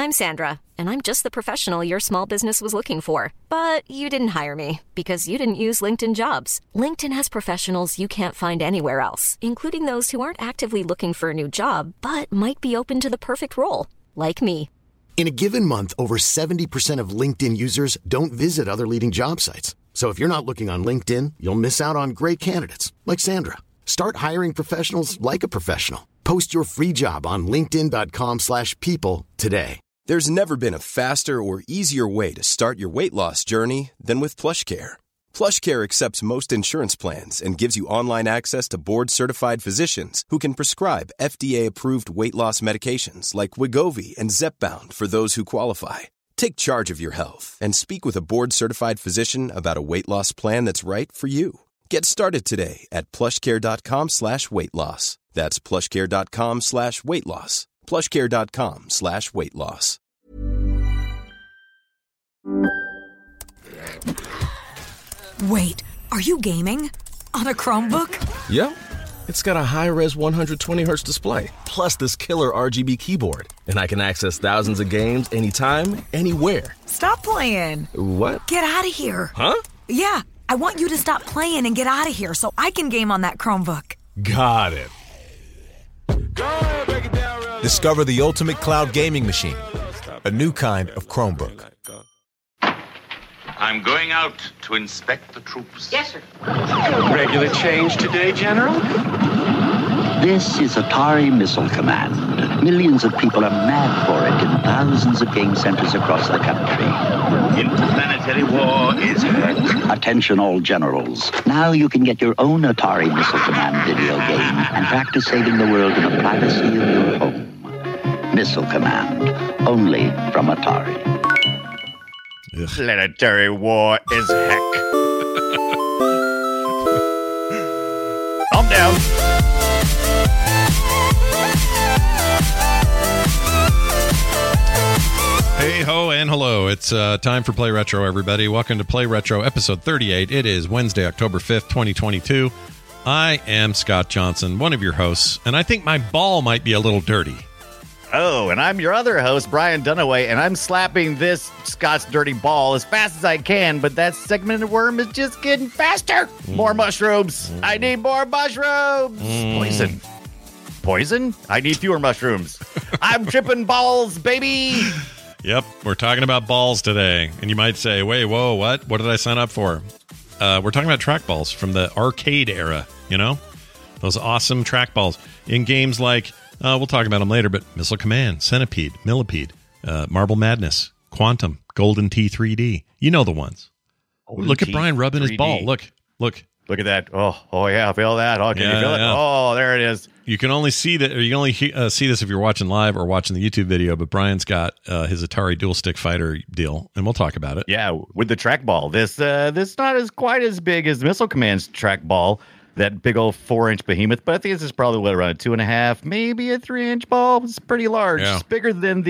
I'm Sandra, and I'm just the professional your small business was looking for. But you didn't hire me because you didn't use LinkedIn Jobs. LinkedIn has professionals you can't find anywhere else, including those who aren't actively looking for a new job, but might be open to the perfect role, like me. In a given month, over 70% of LinkedIn users don't visit other leading job sites. So if you're not looking on LinkedIn, you'll miss out on great candidates like Sandra. Start hiring professionals like a professional. Post your free job on linkedin.com/people today. There's never been a faster or easier way to start your weight loss journey than with PlushCare. PlushCare accepts most insurance plans and gives you online access to board-certified physicians who can prescribe FDA-approved weight loss medications like Wegovy and Zepbound for those who qualify. Take charge of your health and speak with a board-certified physician about a weight loss plan that's right for you. Get started today at plushcare.com/weight loss. That's plushcare.com/weight loss. plushcare.com/weight loss. Wait, are you gaming? On a Chromebook? Yep. It's got a high-res 120Hz display, plus this killer RGB keyboard. And I can access thousands of games anytime, anywhere. Stop playing. What? Get out of here. Huh? Yeah, I want you to stop playing and get out of here so I can game on that Chromebook. Got it. Discover the ultimate cloud gaming machine. A new kind of Chromebook. I'm going out to inspect the troops. Yes, sir. Regular change today, General? This is Atari Missile Command. Millions of people are mad for it in thousands of game centers across the country. Interplanetary war is hurt. Attention all generals. Now you can get your own Atari Missile Command video game and practice saving the world in the privacy of your home. Missile Command. Only from Atari. Planetary war is heck. Calm down. Hey ho and hello. It's time for Play Retro, everybody. Welcome to Play Retro episode 38. It is Wednesday, October 5th, 2022. I am Scott Johnson, one of your hosts, and I think my ball might be a little dirty. Oh, and I'm your other host, Brian Dunaway, and I'm slapping this Scott's dirty ball as fast as I can, but that segmented worm is just getting faster. More mushrooms. I need more mushrooms. Poison. Poison? I need fewer mushrooms. I'm tripping balls, baby. Yep, we're talking about balls today. And you might say, wait, whoa, what? What did I sign up for? We're talking about trackballs from the arcade era, you know? Those awesome trackballs in games like... we'll talk about them later, but Missile Command, Centipede, Millipede, Marble Madness, Quantum, Golden Tee 3D. You know the ones. Look at Brian rubbing 3D. His ball. Look. Look at that. Oh yeah, feel that. Oh, can you feel it? Oh, there it is. You can only see that, or you can only see this if you're watching live or watching the YouTube video, but Brian's got his Atari Dual Stick Fighter deal, and we'll talk about it. Yeah, with the trackball. This not quite as big as Missile Command's trackball. That big old 4-inch behemoth, but I think this is probably around a 2.5, maybe a 3-inch ball. It's pretty large. Yeah. It's bigger than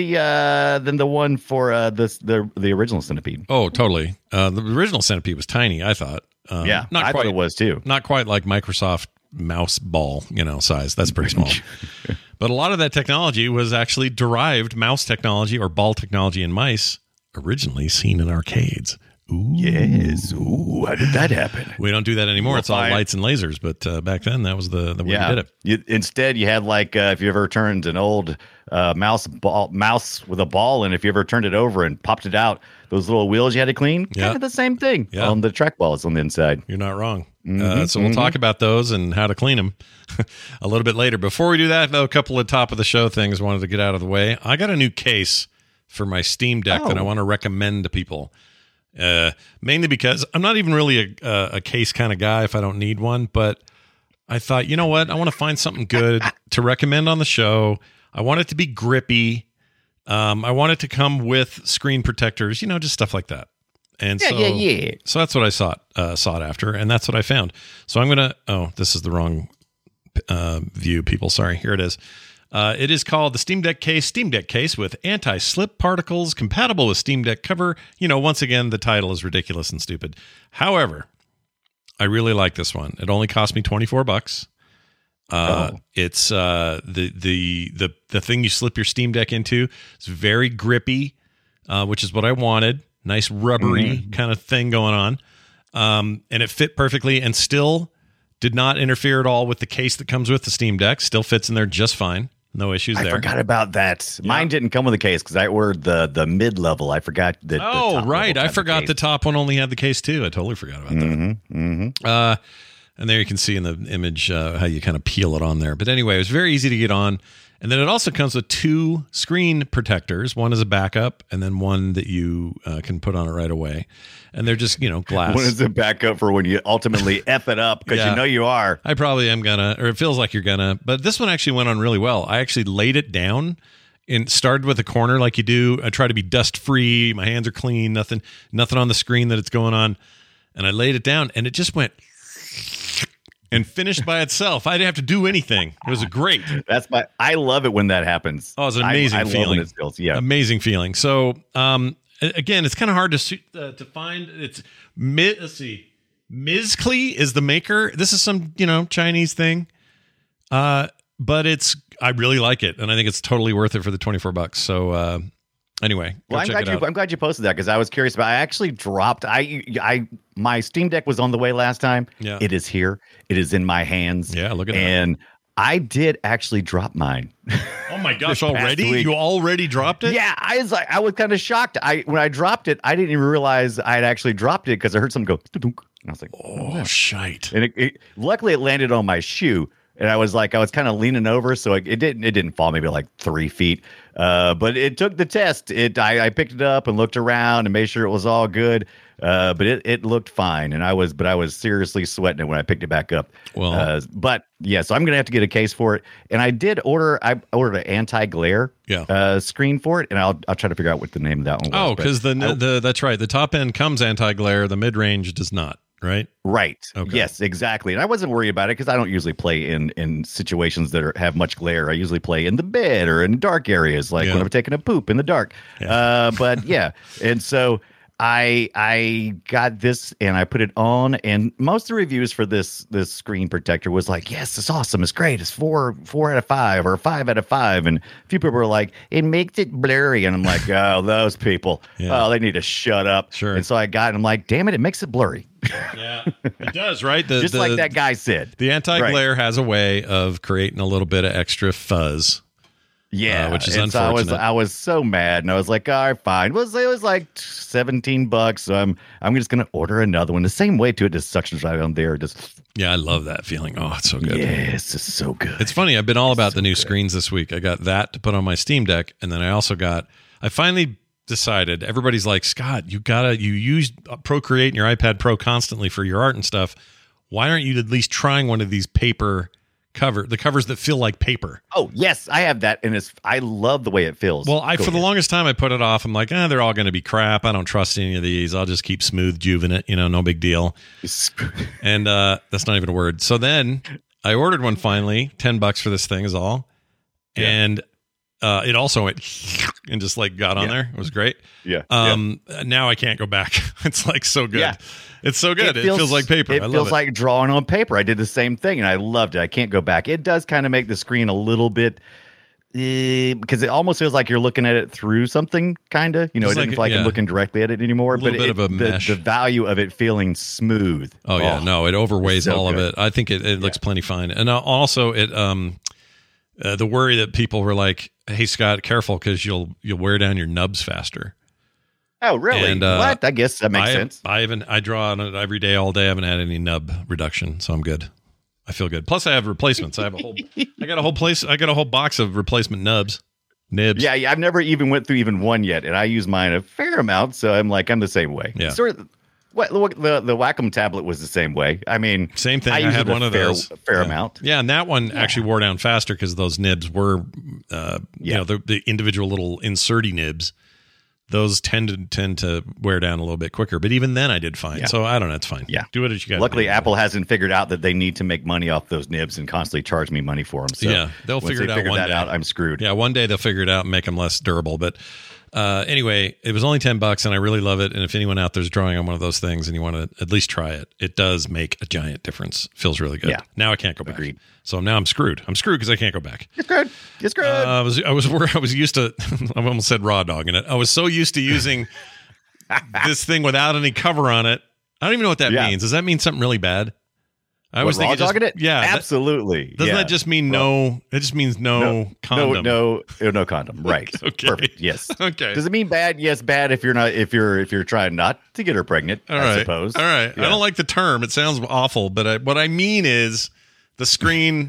the one for the original Centipede. Oh, totally. The original Centipede was tiny, I thought. Yeah, I thought it was too. Not quite like Microsoft mouse ball, size. That's pretty small. But a lot of that technology was actually derived mouse technology or ball technology in mice, originally seen in arcades. Ooh. Yes. Ooh, how did that happen? We don't do that anymore. It's all lights and lasers. But back then, that was the way we did it. Instead, you had if you ever turned an old mouse with a ball, and if you ever turned it over and popped it out, those little wheels you had to clean, kind of the same thing on the trackballs on the inside. You're not wrong. So we'll talk about those and how to clean them a little bit later. Before we do that, though, a couple of top of the show things I wanted to get out of the way. I got a new case for my Steam Deck that I want to recommend to people. Mainly because I'm not even really a case kind of guy if I don't need one, but I thought, you know what? I want to find something good to recommend on the show. I want it to be grippy. I want it to come with screen protectors, just stuff like that. And so that's what I sought after, and that's what I found. So I'm going to, this is the wrong view, people. Sorry. Here it is. It is called the Steam Deck case with anti-slip particles, compatible with Steam Deck cover. Once again, the title is ridiculous and stupid. However, I really like this one. It only cost me $24. It's the thing you slip your Steam Deck into. It's very grippy, which is what I wanted. Nice rubbery kind of thing going on. And it fit perfectly and still did not interfere at all with the case that comes with the Steam Deck. Still fits in there just fine. No issues there. I forgot about that. Yeah. Mine didn't come with a case because I ordered the mid-level. I forgot that. Oh, right. I forgot the top one only had the case, too. I totally forgot about that. And there you can see in the image how you kind of peel it on there. But anyway, it was very easy to get on. And then it also comes with 2 screen protectors. One is a backup, and then one that you can put on it right away. And they're just, glass. One is a backup for when you ultimately F it up, because you know you are. I probably am gonna, or it feels like you're gonna. But this one actually went on really well. I actually laid it down and started with a corner like you do. I try to be dust-free. My hands are clean. Nothing on the screen that it's going on. And I laid it down, and it just went and finished by itself. I didn't have to do anything. It was great. I love it when that happens. Oh, it's an amazing feeling. Love when it feels, yeah. Amazing feeling. So, again, it's kind of hard to find. It's let's see. Mizkli is the maker. This is some, Chinese thing. But I really like it, and I think it's totally worth it for the $24. So, anyway, I'm glad you posted that, because I was curious about. I actually dropped. My Steam Deck was on the way last time. Yeah. It is here. It is in my hands. Yeah, look at that. And I did actually drop mine. Oh my gosh! Already? You already dropped it? Yeah, I was kind of shocked. When I dropped it, I didn't even realize I had actually dropped it, because I heard something go, and I was like, "Oh, shite!" And luckily it landed on my shoe. And I was kind of leaning over, so it didn't fall maybe like 3 feet. But it took the test. I picked it up and looked around and made sure it was all good. But it looked fine, and I was seriously sweating it when I picked it back up. Well, but yeah, so I'm gonna have to get a case for it. And I ordered an anti-glare screen for it, and I'll try to figure out what the name of that one was. Oh, because that's right. The top end comes anti-glare. The mid range does not. Right. Okay. Yes, exactly. And I wasn't worried about it, because I don't usually play in situations that have much glare. I usually play in the bed or in dark areas, like when I'm taking a poop in the dark. Yeah. But yeah, and so I got this and I put it on, and most of the reviews for this screen protector was like, yes, it's awesome, it's great, it's 4 out of 5 or 5 out of 5, and a few people were like, it makes it blurry, and I'm like, oh, those people, they need to shut up. Sure. And so I got it, and I'm like, damn it makes it blurry. Yeah, it does, right? Just like that guy said. The anti-glare has a way of creating a little bit of extra fuzz. Yeah, which is unfortunate. So I was so mad, and I was like, all right, fine. It was like $17, so I'm just gonna order another one. The same way to it, just suctions right on there. Yeah, I love that feeling. Oh, it's so good. Yes, it's so good. It's funny. I've been all about the new screens this week. I got that to put on my Steam Deck, and then I finally decided, everybody's like, Scott, you use Procreate and your iPad Pro constantly for your art and stuff. Why aren't you at least trying one of these paper the covers that feel like paper? Oh, yes, I have that, and I love the way it feels. Well, for the longest time I put it off. I'm like, they're all going to be crap. I don't trust any of these. I'll just keep Smooth Juvenate, no big deal. And that's not even a word. So then I ordered one finally, $10 for this thing is all. Yeah. And it also went and just like got on there. It was great. Yeah. Now I can't go back. It's like so good. Yeah. It's so good. It feels like paper. It feels like drawing on paper. I did the same thing, and I loved it. I can't go back. It does kind of make the screen a little bit, because it almost feels like you're looking at it through something, kind of. It doesn't feel like I'm looking directly at it anymore. A little bit of a mesh. The value of it feeling smooth. Oh yeah, no, it overweighs all of it. I think it looks plenty fine, and also it the worry that people were like, "Hey Scott, careful, because you'll wear down your nubs faster." Oh, really? And, what? I guess that makes sense. I draw on it every day, all day. I haven't had any nub reduction, so I'm good. I feel good. Plus, I have replacements. I got a whole box of replacement nibs. Yeah, I've never even went through even one yet, and I use mine a fair amount. So I'm the same way. Yeah. Sort of. The Wacom tablet was the same way. I mean, same thing. I had one of those. Fair amount. Yeah, and that one actually wore down faster because those nibs were, the individual little inserty nibs. Those tend to wear down a little bit quicker. But even then, I did fine. Yeah. So I don't know. It's fine. Yeah. Do it as you got. Luckily, Apple hasn't figured out that they need to make money off those nibs and constantly charge me money for them. So yeah, they'll figure it out one day. I'm screwed. Yeah, one day they'll figure it out and make them less durable. But Anyway, it was only $10 and I really love it. And if anyone out there's drawing on one of those things and you want to at least try it, it does make a giant difference. Feels really good. Yeah. Now I can't go back. Agreed. So now I'm screwed. I'm screwed because I can't go back. It's good. It's good. I was used to, I almost said raw dog in it. I was so used to using this thing without any cover on it. I don't even know what that means. Does that mean something really bad? I was thinking it. Yeah, absolutely. Doesn't that just mean no? It just means no condom. No condom. Right. Okay. Perfect. Yes. Okay. Does it mean bad? Yes, bad if you're not if you're trying not to get her pregnant. I suppose. All right. Yeah. I don't like the term. It sounds awful, but what I mean is the screen.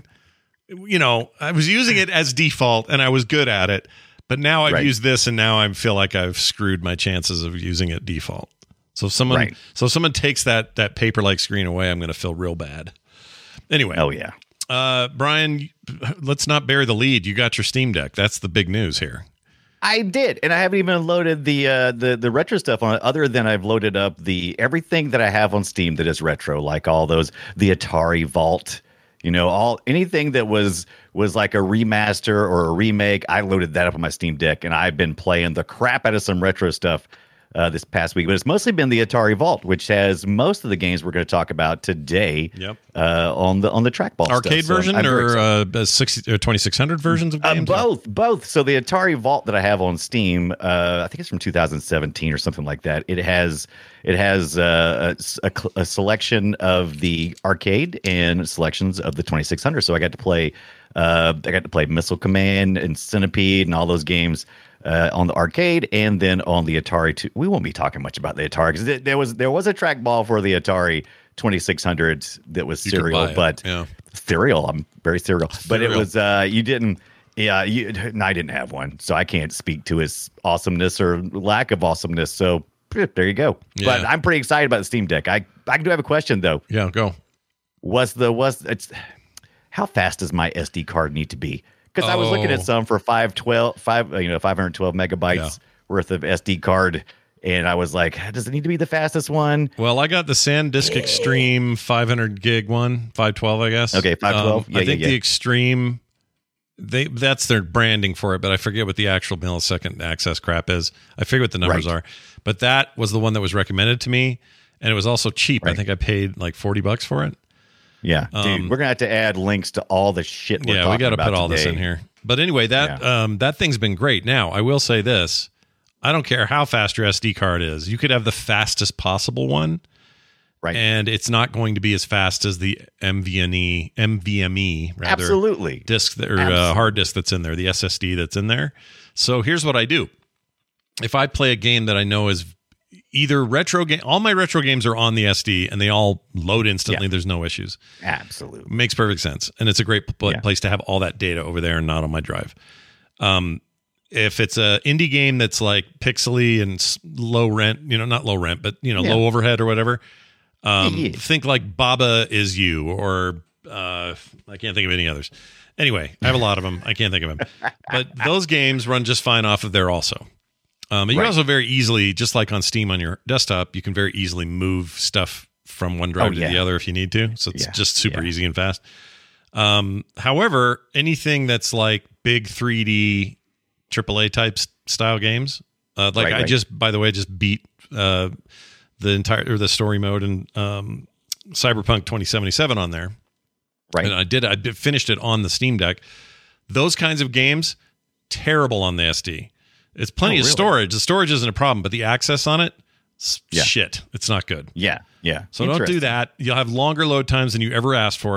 I was using it as default, and I was good at it. But now I've used this, and now I feel like I've screwed my chances of using it default. So if someone takes that paper-like screen away, I'm going to feel real bad. Anyway. Oh, yeah. Brian, let's not bury the lead. You got your Steam Deck. That's the big news here. I did, and I haven't even loaded the retro stuff on it, other than I've loaded up everything that I have on Steam that is retro, like all those, the Atari Vault, anything that was like a remaster or a remake. I loaded that up on my Steam Deck, and I've been playing the crap out of some retro stuff this past week, but it's mostly been the Atari Vault, which has most of the games we're going to talk about today. Yep. On the trackball arcade stuff. version or 2600 versions of games. Both. So the Atari Vault that I have on Steam, I think it's from 2017 or something like that. It has a selection of the arcade and selections of the 2600. So I got to play Missile Command and Centipede and all those games. On the arcade and then on the Atari 2. We won't be talking much about the Atari because there was a trackball for the Atari 2600 that was serial, but serial. I'm very serial, but it was you didn't. Yeah, I didn't have one, so I can't speak to its awesomeness or lack of awesomeness. So there you go. Yeah. But I'm pretty excited about the Steam Deck. I do have a question though. Yeah, go. How fast does my SD card need to be? Because I was looking at some for 512 megabytes worth of SD card, and I was like, does it need to be the fastest one? Well, I got the SanDisk Extreme 500 gig one, 512, I guess. Okay, 512. I think the Extreme, that's their branding for it, but I forget what the actual millisecond access crap is. I forget what the numbers are, but that was the one that was recommended to me, and it was also cheap. I think I paid like $40 for it. Yeah, dude, we're gonna have to add links to all the shit. We got to put all this in here. But anyway, that thing's been great. Now, I will say this: I don't care how fast your SD card is. You could have the fastest possible one, right? And it's not going to be as fast as the NVMe rather, absolutely, disk or hard disk that's in there, the SSD that's in there. So here's what I do: if I play a game that I know is either retro game, all my retro games are on the SD and they all load instantly. Yeah. There's no issues. Absolutely. Makes perfect sense. And it's a great place to have all that data over there and not on my drive. If it's a indie game that's like pixely and low rent, not low rent, but low overhead or whatever. Think like Baba Is You or I can't think of any others. Anyway, I have a lot of them. I can't think of them. But those games run just fine off of there also. You also very easily, just like on Steam on your desktop, you can very easily move stuff from one drive to the other if you need to. So it's just super easy and fast. However, anything that's like big 3D AAA type style games, I just, by the way, just beat the story mode in Cyberpunk 2077 on there. Right. And I finished it on the Steam Deck. Those kinds of games, terrible on the SD. It's plenty of storage. The storage isn't a problem, but the access on it, shit. It's not good. Yeah. So don't do that. You'll have longer load times than you ever asked for.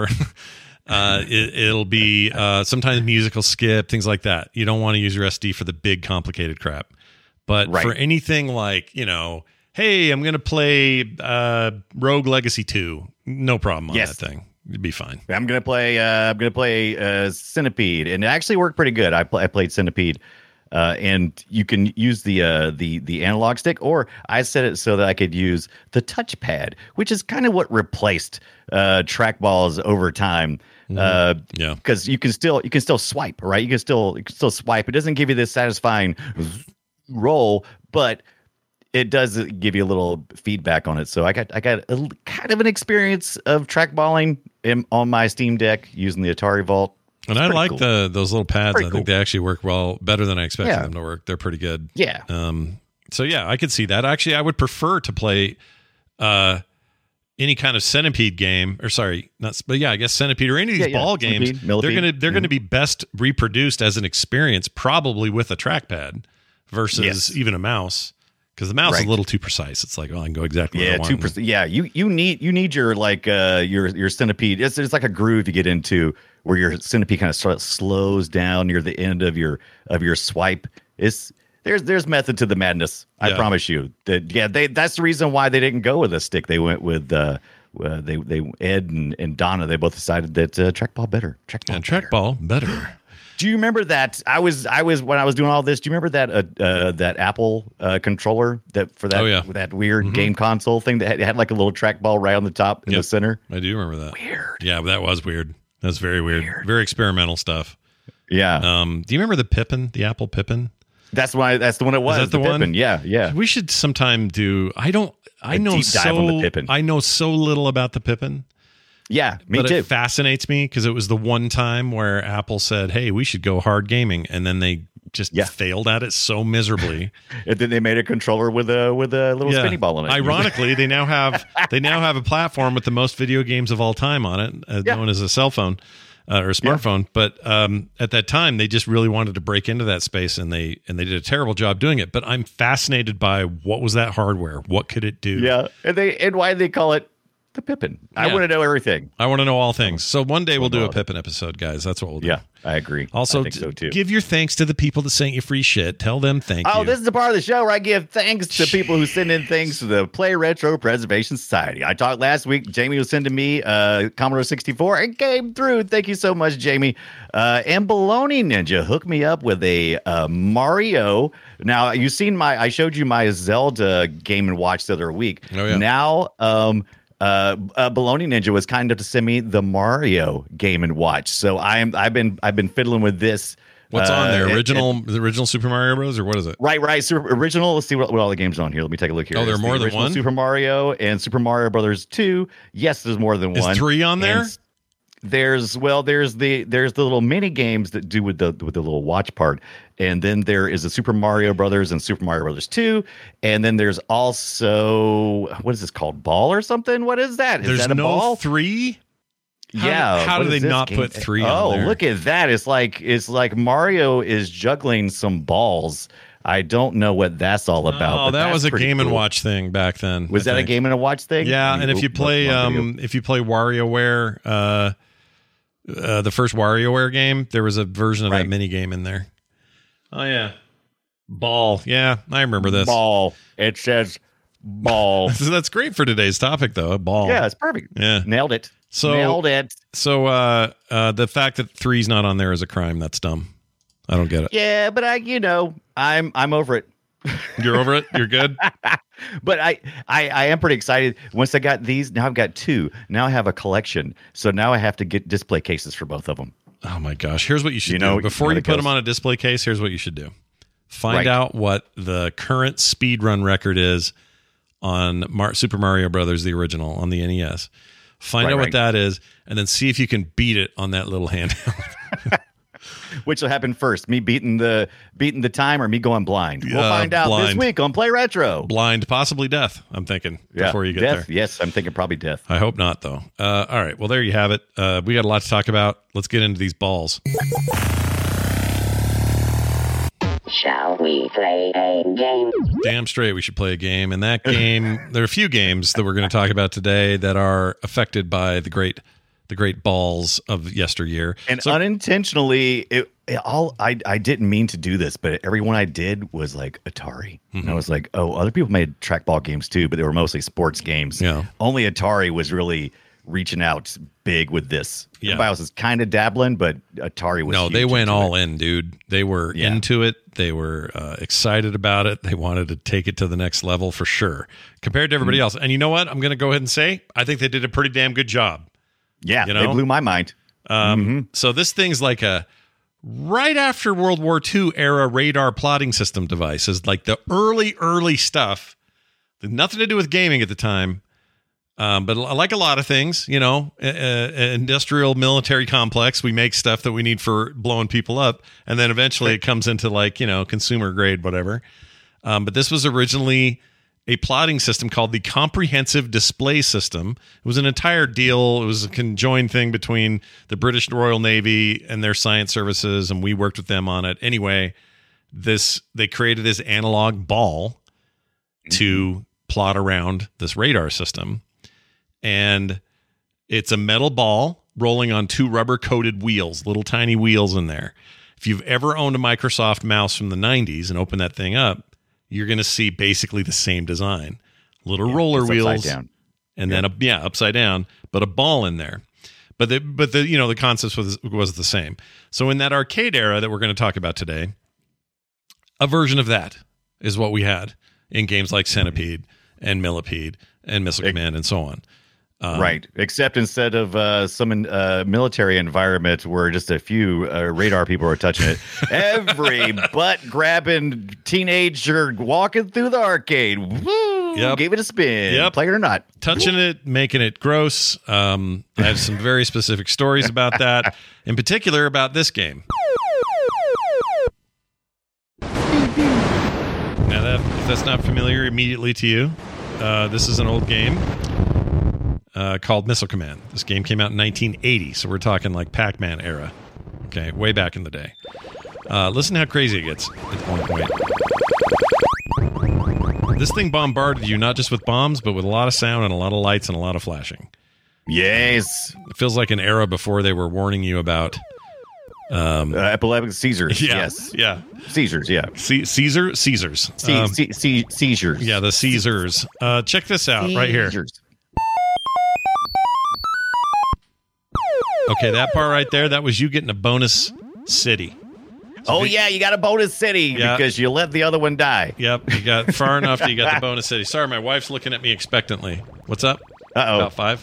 It'll be sometimes music will skip, things like that. You don't want to use your SD for the big, complicated crap. But for anything like, hey, I'm going to play Rogue Legacy 2, no problem on that thing. It'd be fine. I'm going to play Centipede, and it actually worked pretty good. I played Centipede. And you can use the analog stick, or I set it so that I could use the touchpad, which is kind of what replaced trackballs over time. Because you can still swipe, right? You can still swipe. It doesn't give you this satisfying roll, but it does give you a little feedback on it. So I got kind of an experience of trackballing on my Steam Deck using the Atari Vault. And I like cool. those little pads. Pretty I think cool. they actually work better than I expected them to work. They're pretty good. Yeah. So yeah, I could see that. Actually, I would prefer to play any kind of Centipede game, or sorry, but I guess Centipede or any of these ball games. Millipede. They're gonna be best reproduced as an experience, probably with a trackpad versus even a mouse. Because the mouse is a little too precise. It's like, I can go exactly where I want. 2%. Yeah, you need your your Centipede. It's like a groove you get into where your Centipede kind of slows down near the end of your swipe. There's method to the madness. I promise you. That's the reason why they didn't go with a stick. They went with Ed and Donna. They both decided that trackball better. Trackball better. Do you remember that? I was when I was doing all this. Do you remember that Apple controller that weird game console thing that had like a little trackball right on the top in the center? I do remember that. Weird. Yeah, that was weird. That's very weird. Very experimental stuff. Yeah. Do you remember the Pippin? The Apple Pippin? That's the one it was. Is that the one? Pippin. Yeah. We should sometime do. I know deep dive on the Pippin. I know so little about the Pippin. Yeah, me too. It fascinates me because it was the one time where Apple said, "Hey, we should go hard gaming," and then they just failed at it so miserably. And then they made a controller with a little spinny ball on it. Ironically, they now have a platform with the most video games of all time on it, known as a cell phone or a smartphone. Yeah. But at that time, they just really wanted to break into that space, and they did a terrible job doing it. But I'm fascinated by what was that hardware? What could it do? Yeah, and why they call it the Pippin. I want to know everything. I want to know all things. So one day we'll do a Pippin episode, guys. That's what we'll do. Yeah, I agree. Also, I think so too. Give your thanks to the people that sent you free shit. Tell them thank you. Oh, this is the part of the show where I give thanks to people who send in things to the Play Retro Preservation Society. I talked last week. Jamie was sending me Commodore 64. It came through. Thank you so much, Jamie. And Baloney Ninja hooked me up with a Mario. Now, you've seen I showed you my Zelda Game & Watch the other week. Oh, yeah. Now, Baloney Ninja was kind enough to send me the Mario Game & Watch. So I've been fiddling with this. What's on there? The original Super Mario Bros. Or what is it? Right. Original. Let's see what all the games are on here. Let me take a look here. Oh, there are more than one? Super Mario and Super Mario Brothers 2. Yes, there's more than one. Is 3 on there? And there's the little mini games that do with the little watch part, and then there is a Super Mario Brothers and Super Mario Brothers 2, and then there's also, what is this called? Ball or something? What is that? Is that a ball? 3? Yeah. How do they not put 3 on there? Oh, look at that. It's like Mario is juggling some balls. I don't know what that's all about. Oh, that was a Game & Watch thing back then. Was that a Game & Watch thing? Yeah, and if you play WarioWare, the first WarioWare game, there was a version of that mini game in there. Oh yeah, ball. Yeah, I remember this. Ball. It says ball. So that's great for today's topic, though. Ball. Yeah, it's perfect. Yeah, nailed it. So the fact that 3's not on there is a crime. That's dumb. I don't get it. Yeah, but I'm over it. You're over it? You're good? But I am pretty excited. Once I got these, now I've got 2. Now I have a collection. So now I have to get display cases for both of them. Oh my gosh. Here's what you should do. Before you put them on a display case, here's what you should do. Find out what the current speedrun record is on Super Mario Brothers, the original, on the NES. Find out what that is, and then see if you can beat it on that little handheld. Which will happen first? Me beating the time or me going blind? We'll find out this week on Play Retro. Blind, possibly death, I'm thinking, before you get there. Yes, I'm thinking probably death. I hope not, though. All right, well, there you have it. We got a lot to talk about. Let's get into these balls. Shall we play a game? Damn straight we should play a game. And that game, there are a few games that we're going to talk about today that are affected by the great balls of yesteryear. And unintentionally, I didn't mean to do this, but everyone I did was like Atari. Mm-hmm. And I was like, oh, other people made trackball games too, but they were mostly sports games. Yeah. Only Atari was really reaching out big with this. Yeah. Everybody else was kind of dabbling, but Atari was No, they went all in, dude. They were into it. They were excited about it. They wanted to take it to the next level for sure, compared to everybody else. And you know what? I'm going to go ahead and say, I think they did a pretty damn good job. Yeah, they blew my mind. So this thing's like a right after World War II era radar plotting system device. Is like the early stuff. Nothing to do with gaming at the time. But like a lot of things, industrial military complex, we make stuff that we need for blowing people up. And then eventually it comes into consumer grade, whatever. But this was originally a plotting system called the Comprehensive Display System. It was an entire deal. It was a conjoined thing between the British Royal Navy and their science services, and we worked with them on it. Anyway, they created this analog ball to plot around this radar system. And it's a metal ball rolling on 2 rubber-coated wheels, little tiny wheels in there. If you've ever owned a Microsoft mouse from the 90s and opened that thing up, you're going to see basically the same design. Little roller wheels. Down. And then, upside down, but a ball in there. But the concept was the same. So in that arcade era that we're going to talk about today, a version of that is what we had in games like Centipede and Millipede and Missile Command and so on. Right. Except instead of some military environment where just a few radar people are touching it, every butt-grabbing teenager walking through the arcade, gave it a spin, play it or not. Touching it, making it gross. I have some very specific stories about that, in particular about this game. Now, if that's not familiar immediately to you, this is an old game. Called Missile Command. This game came out in 1980, so we're talking like Pac-Man era. Okay, way back in the day. Listen to how crazy it gets at one point. This thing bombarded you not just with bombs, but with a lot of sound and a lot of lights and a lot of flashing. Yes. It feels like an era before they were warning you about epileptic seizures. Yeah, yes. Yeah. Seizures, yeah. Caesars? Seizures. Yeah, the Caesars. Check this out right here. Okay, that part right there, that was you getting a bonus city. So you got a bonus city because you let the other one die. Yep, you got far enough that you got the bonus city. Sorry, my wife's looking at me expectantly. What's up? Uh-oh. About 5?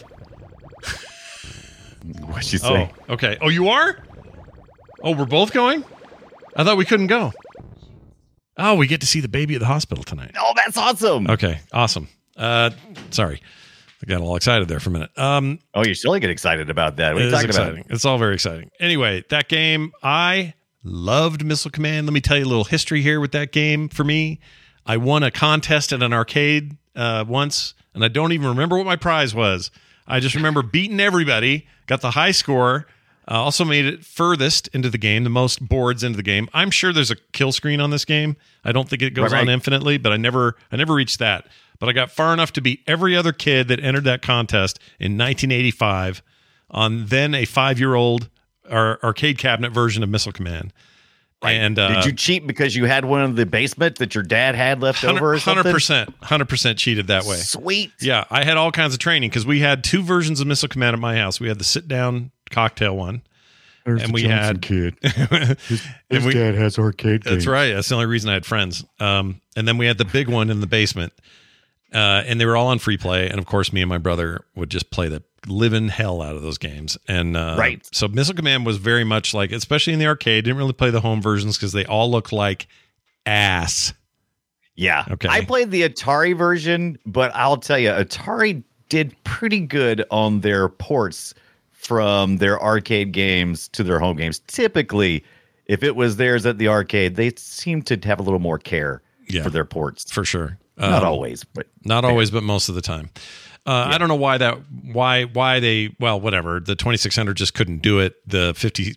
What'd she say? Oh, okay. Oh, you are? Oh, we're both going? I thought we couldn't go. Oh, we get to see the baby at the hospital tonight. Oh, that's awesome. Okay, awesome. Sorry. I got all excited there for a minute. You still get excited about that. What are you talking about? It's all very exciting. Anyway, that game, I loved Missile Command. Let me tell you a little history here with that game for me. I won a contest at an arcade once, and I don't even remember what my prize was. I just remember beating everybody, got the high score, also made it furthest into the game, the most boards into the game. I'm sure there's a kill screen on this game. I don't think it goes on infinitely, but I never reached that. But I got far enough to beat every other kid that entered that contest in 1985 on then a 5-year-old arcade cabinet version of Missile Command. Right. And did you cheat because you had one in the basement that your dad had left over or something? 100% cheated that way. Sweet. Yeah, I had all kinds of training because we had 2 versions of Missile Command at my house. We had the sit-down cocktail one. There's and the Johnson kid. His dad has arcade games. That's right. That's the only reason I had friends. And then we had the big one in the basement. And they were all on free play. And of course, me and my brother would just play the living hell out of those games. And so Missile Command was very much like, especially in the arcade, didn't really play the home versions because they all look like ass. Yeah. Okay. I played the Atari version, but I'll tell you, Atari did pretty good on their ports from their arcade games to their home games. Typically, if it was theirs at the arcade, they seem to have a little more care for their ports. For sure. Not always, but most of the time. I don't know why they, well, whatever. The 2600 just couldn't do it. The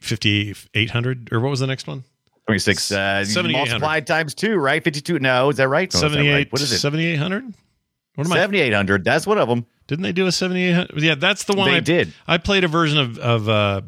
5800, or what was the next one? 26, multiplied times 2, right? 52. No, is that right? No, 78. Right? What is it? 7800? What am 7800. That's one of them. Didn't they do a 7800? Yeah, that's the one. They did. I played a version of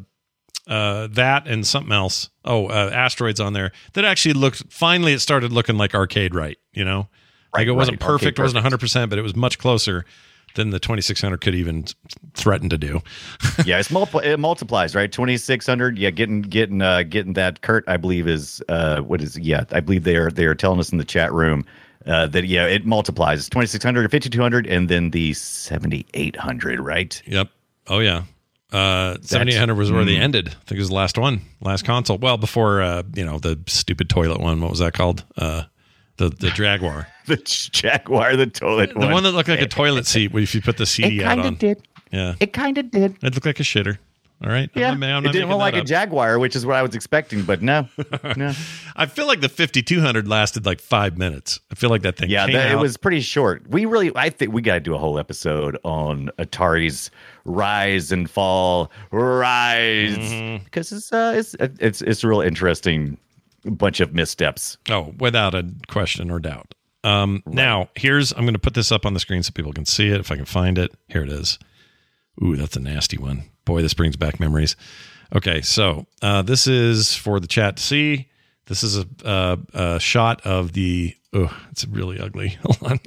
that and something else. Asteroids on there. That actually looked, finally it started looking like arcade right, you know? Like it wasn't perfect, it wasn't 100%, but it was much closer than the 2600 could even threaten to do. Yeah, it multiplies, right? 2600. Yeah, getting that. Kurt, I believe is what is? Yeah, I believe they are telling us in the chat room that it multiplies. It's 2600 or 5200, and then the 7800, right? Yep. Oh yeah. 7800 was where they ended. I think it was the last console. Well, before the stupid toilet one. What was that called? The The Jaguar. The Jaguar, the toilet one. The one that looked like a toilet seat if you put the CD out on. It kind of did. Yeah. It kind of did. It looked like a shitter. All right. Yeah. It didn't look like a Jaguar, which is what I was expecting, but no. I feel like the 5200 lasted like 5 minutes. I feel like that thing. Yeah, it was pretty short. I think we got to do a whole episode on Atari's rise and fall, because it's a real interesting bunch of missteps. Oh, without a question or doubt. Now, I'm going to put this up on the screen so people can see it if I can find it. Here it is. Ooh, that's a nasty one. Boy, this brings back memories. Okay, so this is for the chat to see. This is a shot of the. Oh, it's really ugly. Hold on.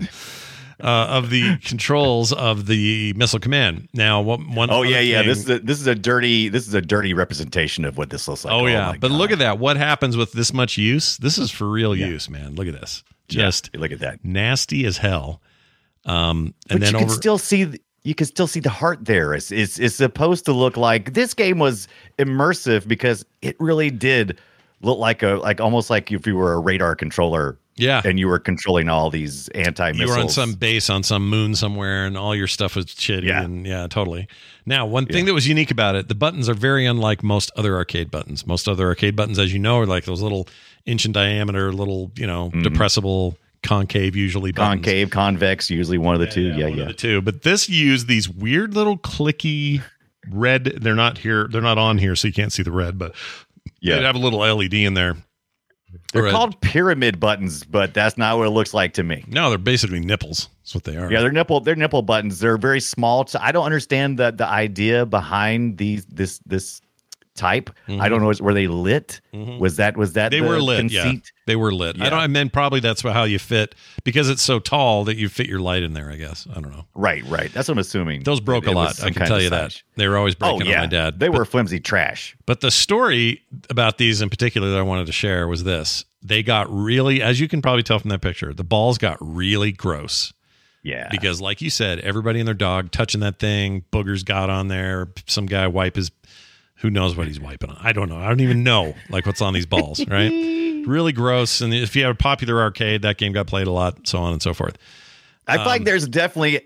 Of the controls of the missile command. Now, one. Oh yeah. This is a dirty representation of what this looks like. Oh yeah, but look at that. What happens with this much use? This is for real use, man. Look at this. Just look at that. Nasty as hell. And but then you can still see. You can still see the heart there. It's supposed to look like this game was immersive because it really did look like almost like if you were a radar controller. Yeah. And you were controlling all these anti-missiles. You were on some base on some moon somewhere and all your stuff was shitty. Yeah. And yeah, totally. Now, one thing that was unique about it, the buttons are very unlike most other arcade buttons. Most other arcade buttons, as you know, are like those little inch in diameter, little, depressible concave usually buttons. Concave, convex, usually one of the two. One of the two. But this used these weird little clicky red. They're not here. They're not on here, so you can't see the red, but they have a little LED in there. They're called pyramid buttons, but that's not what it looks like to me. No, they're basically nipples. That's what they are. Yeah, they're nipple buttons. They're very small. I don't understand the idea behind this type. Mm-hmm. I don't know. Were they lit? Mm-hmm. Was that they were lit? Conceit? Yeah, they were lit. Yeah. I meant probably that's how you fit, because it's so tall that you fit your light in there, I guess. I don't know. Right. That's what I'm assuming. Those broke a lot. I can tell you that. They were always breaking on my dad. They were flimsy trash. But the story about these in particular that I wanted to share was this. They got really, as you can probably tell from that picture, the balls got really gross. Yeah. Because like you said, everybody and their dog touching that thing, boogers got on there, some guy wipe his... Who knows what he's wiping on? I don't know. I don't even know what's on these balls, right? Really gross. And if you have a popular arcade, that game got played a lot, so on and so forth. I feel like there's definitely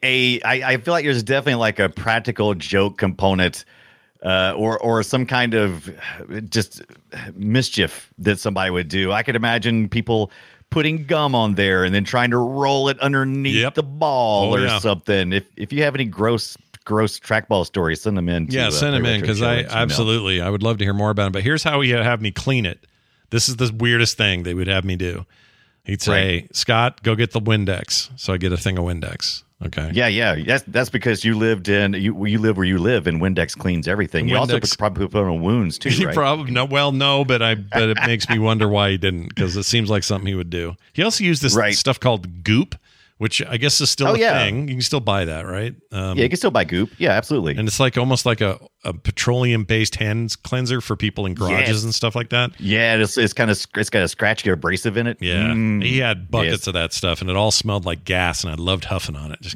like a practical joke component, or some kind of just mischief that somebody would do. I could imagine people putting gum on there and then trying to roll it underneath the ball something. If you have any gross trackball stories, send them in. Send them in, because I would love to hear more about it. But here's how he would have me clean it. This is the weirdest thing they would have me do. He'd say, Scott, go get the Windex. So I get a thing of Windex. Okay. Yeah. That's because you live where you live, and Windex cleans everything. You also probably put on wounds too, right? But it makes me wonder why he didn't, because it seems like something he would do. He also used this stuff called Goop, which I guess is still a thing. You can still buy that, right? You can still buy Goop. Yeah, absolutely. And it's like almost like a petroleum-based hand cleanser for people in garages and stuff like that. Yeah, it's got a scratchy abrasive in it. Yeah, he had buckets of that stuff, and it all smelled like gas, and I loved huffing on it.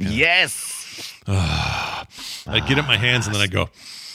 I'd get it in my hands, and then I'd go.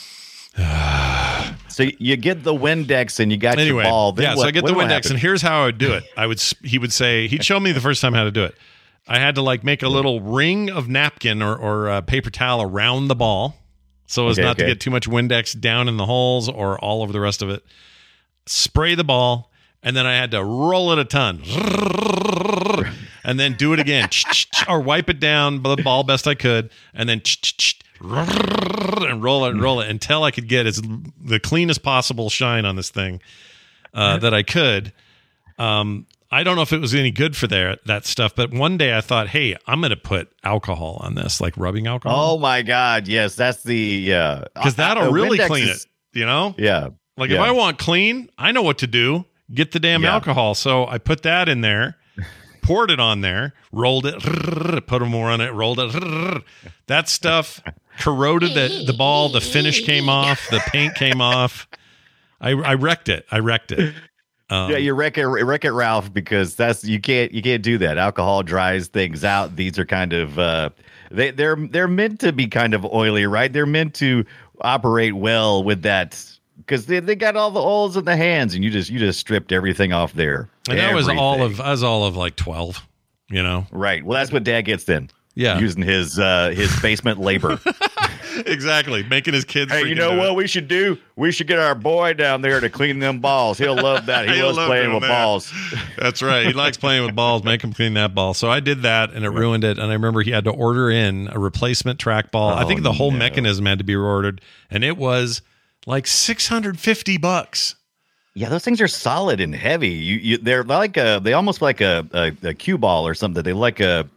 So you get the Windex and you got your ball. So I get the Windex, and here's how I would do it. He'd show me the first time how to do it. I had to make a little ring of napkin or paper towel around the ball, so as not to get too much Windex down in the holes or all over the rest of it. Spray the ball, and then I had to roll it a ton, and then do it again, or wipe it down the ball best I could, and then and roll it until I could get the cleanest possible shine on this thing that I could. I don't know if it was any good for that stuff, but one day I thought, hey, I'm going to put alcohol on this, like rubbing alcohol. Oh my God. Yes. That's because that'll really clean it, Yeah. If I want clean, I know what to do. Get the damn alcohol. So I put that in there, poured it on there, rolled it, put more on it, rolled it. That stuff corroded the ball. The finish came off. The paint came off. I wrecked it. You wreck it, Ralph, because you can't do that. Alcohol dries things out. These are kind of they're meant to be kind of oily, right? They're meant to operate well with that, because they got all the oils in the hands, and you just stripped everything off there. And that was all of like 12, you know? Right. Well, that's what Dad gets then. Yeah. Using his basement labor. Exactly. Making his kids. Hey, you know what we should do? We should get our boy down there to clean them balls. He'll love that. He loves playing with balls. That's right. He likes playing with balls. Make him clean that ball. So I did that, and it ruined it. And I remember he had to order in a replacement trackball. I think the whole mechanism had to be ordered, and it was like $650. Yeah, those things are solid and heavy. They're like they almost like a cue ball or something. They like a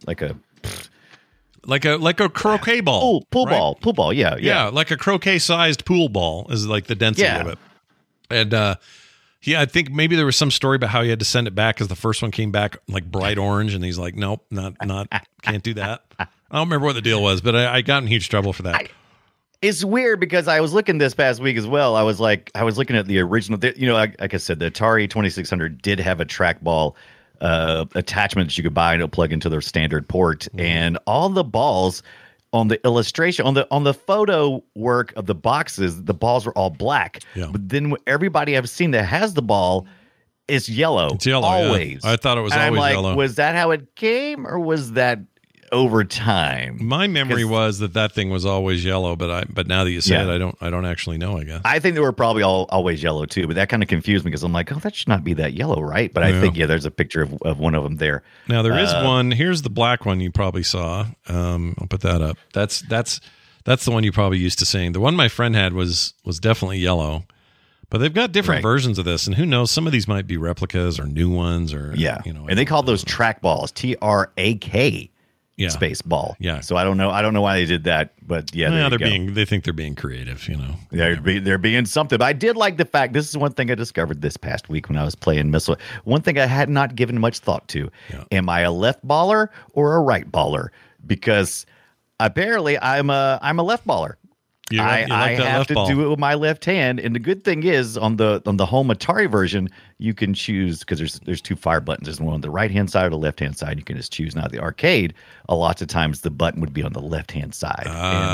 croquet ball, pool ball. Yeah, like a croquet sized pool ball is like the density of it. And I think maybe there was some story about how he had to send it back because the first one came back like bright orange, and he's like, nope, not can't do that. I don't remember what the deal was, but I got in huge trouble for that. It's weird because I was looking this past week as well. I was looking at the original. Like I said, the Atari 2600 did have a trackball attachment that you could buy and it'll plug into their standard port, and all the balls on the illustration on the photo work of the boxes, the balls were all black. Yeah. But then everybody I've seen that has the ball is yellow. It's yellow always. Yeah. I thought it was and always I'm like, yellow. Was that how it came, or was that over time? My memory was that thing was always yellow, but now that you say it, I don't actually know, I guess. I think they were probably always yellow too, but that kind of confused me because I'm like, oh, that should not be that yellow, right? But I think there's a picture of one of them there. Now there is one. Here's the black one you probably saw. I'll put that up. That's the one you probably used to seeing. The one my friend had was definitely yellow. But they've got different versions of this, and who knows? Some of these might be replicas or new ones, or And they call those track balls, TRAK. Yeah. Space ball. Yeah. So I don't know why they did that, but they think they're being creative, you know. They're being something. But I did like the fact, this is one thing I discovered this past week when I was playing Missile. One thing I had not given much thought to. Yeah. Am I a left baller or a right baller? Because apparently I'm a left baller. I have to do it with my left hand, and the good thing is on the home Atari version, you can choose, because there's two fire buttons. There's one on the right hand side or the left hand side. You can just choose. Now the arcade, a lot of times the button would be on the left hand side.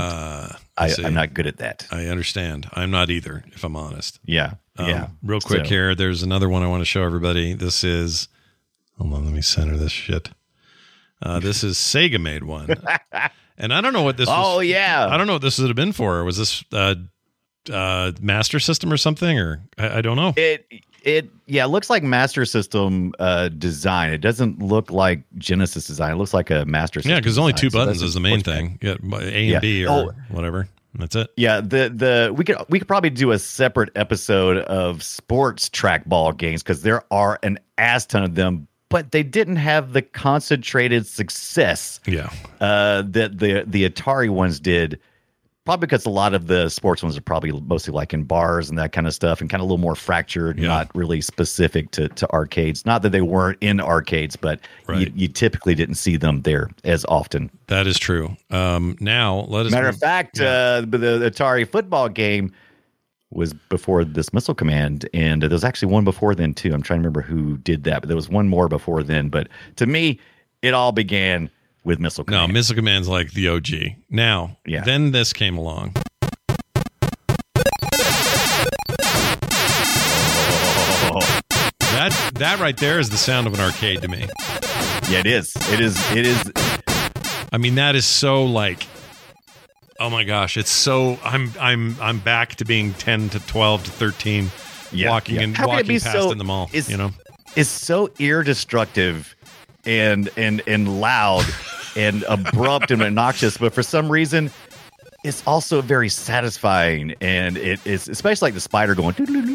I'm not good at that. I understand. I'm not either, if I'm honest. Yeah. Real quick here, there's another one I want to show everybody. This is, hold on, let me center this shit. This is Sega made one. And I don't know what this was. Oh, yeah. I don't know what this would have been for. Was this Master System or something? Or I don't know. It looks like Master System design. It doesn't look like Genesis design. It looks like a Master System. Yeah, because only two buttons is the main thing. Yeah, A and B or whatever. That's it. Yeah, we could probably do a separate episode of sports trackball games because there are an ass ton of them. But they didn't have the concentrated success that the Atari ones did, probably because a lot of the sports ones are probably mostly like in bars and that kind of stuff, and kind of a little more fractured, not really specific to arcades. Not that they weren't in arcades, but you typically didn't see them there as often. That is true. Now, let us... Matter of fact, the Atari football game was before this Missile Command, and there was actually one before then too. I'm trying to remember who did that, but there was one more before then. But to me, it all began with Missile Command. No, Missile Command's like the OG. Now, then this came along. That right there is the sound of an arcade to me. Yeah, it is. It is. I mean, that is so like... Oh my gosh, it's so I'm back to being 10 to 12 to 13 walking past in the mall, you know. It's so ear destructive and loud and abrupt and obnoxious, but for some reason it's also very satisfying, and it is, especially like the spider going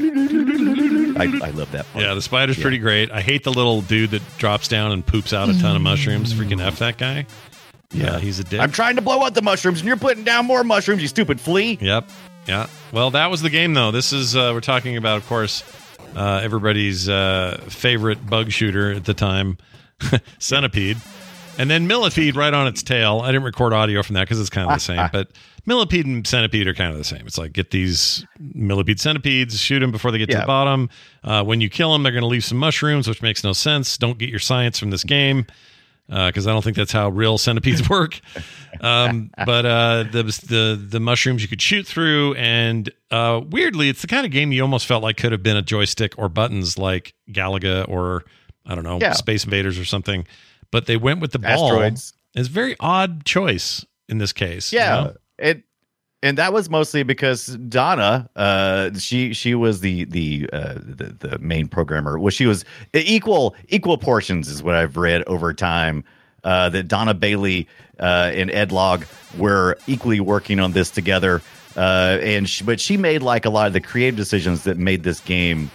I love that part. Yeah, the spider's pretty great. I hate the little dude that drops down and poops out a ton of mushrooms. Freaking F that guy. Yeah, he's a dick. I'm trying to blow out the mushrooms, and you're putting down more mushrooms, you stupid flea. Yep. Yeah. Well, that was the game, though. This is, we're talking about, of course, everybody's favorite bug shooter at the time, Centipede. And then Millipede right on its tail. I didn't record audio from that because it's kind of the same. But Millipede and Centipede are kind of the same. It's like, get these Millipede centipedes, shoot them before they get to the bottom. When you kill them, they're going to leave some mushrooms, which makes no sense. Don't get your science from this game. because I don't think that's how real centipedes work. But the mushrooms you could shoot through, and weirdly, it's the kind of game you almost felt like could have been a joystick or buttons like Galaga or, I don't know, Space Invaders or something. But they went with the ball. Asteroids. It's a very odd choice in this case. Yeah, and that was mostly because Donna, she was the main programmer. Well, she was equal portions is what I've read over time. That Donna Bailey and Ed Log were equally working on this together, but she made like a lot of the creative decisions that made this game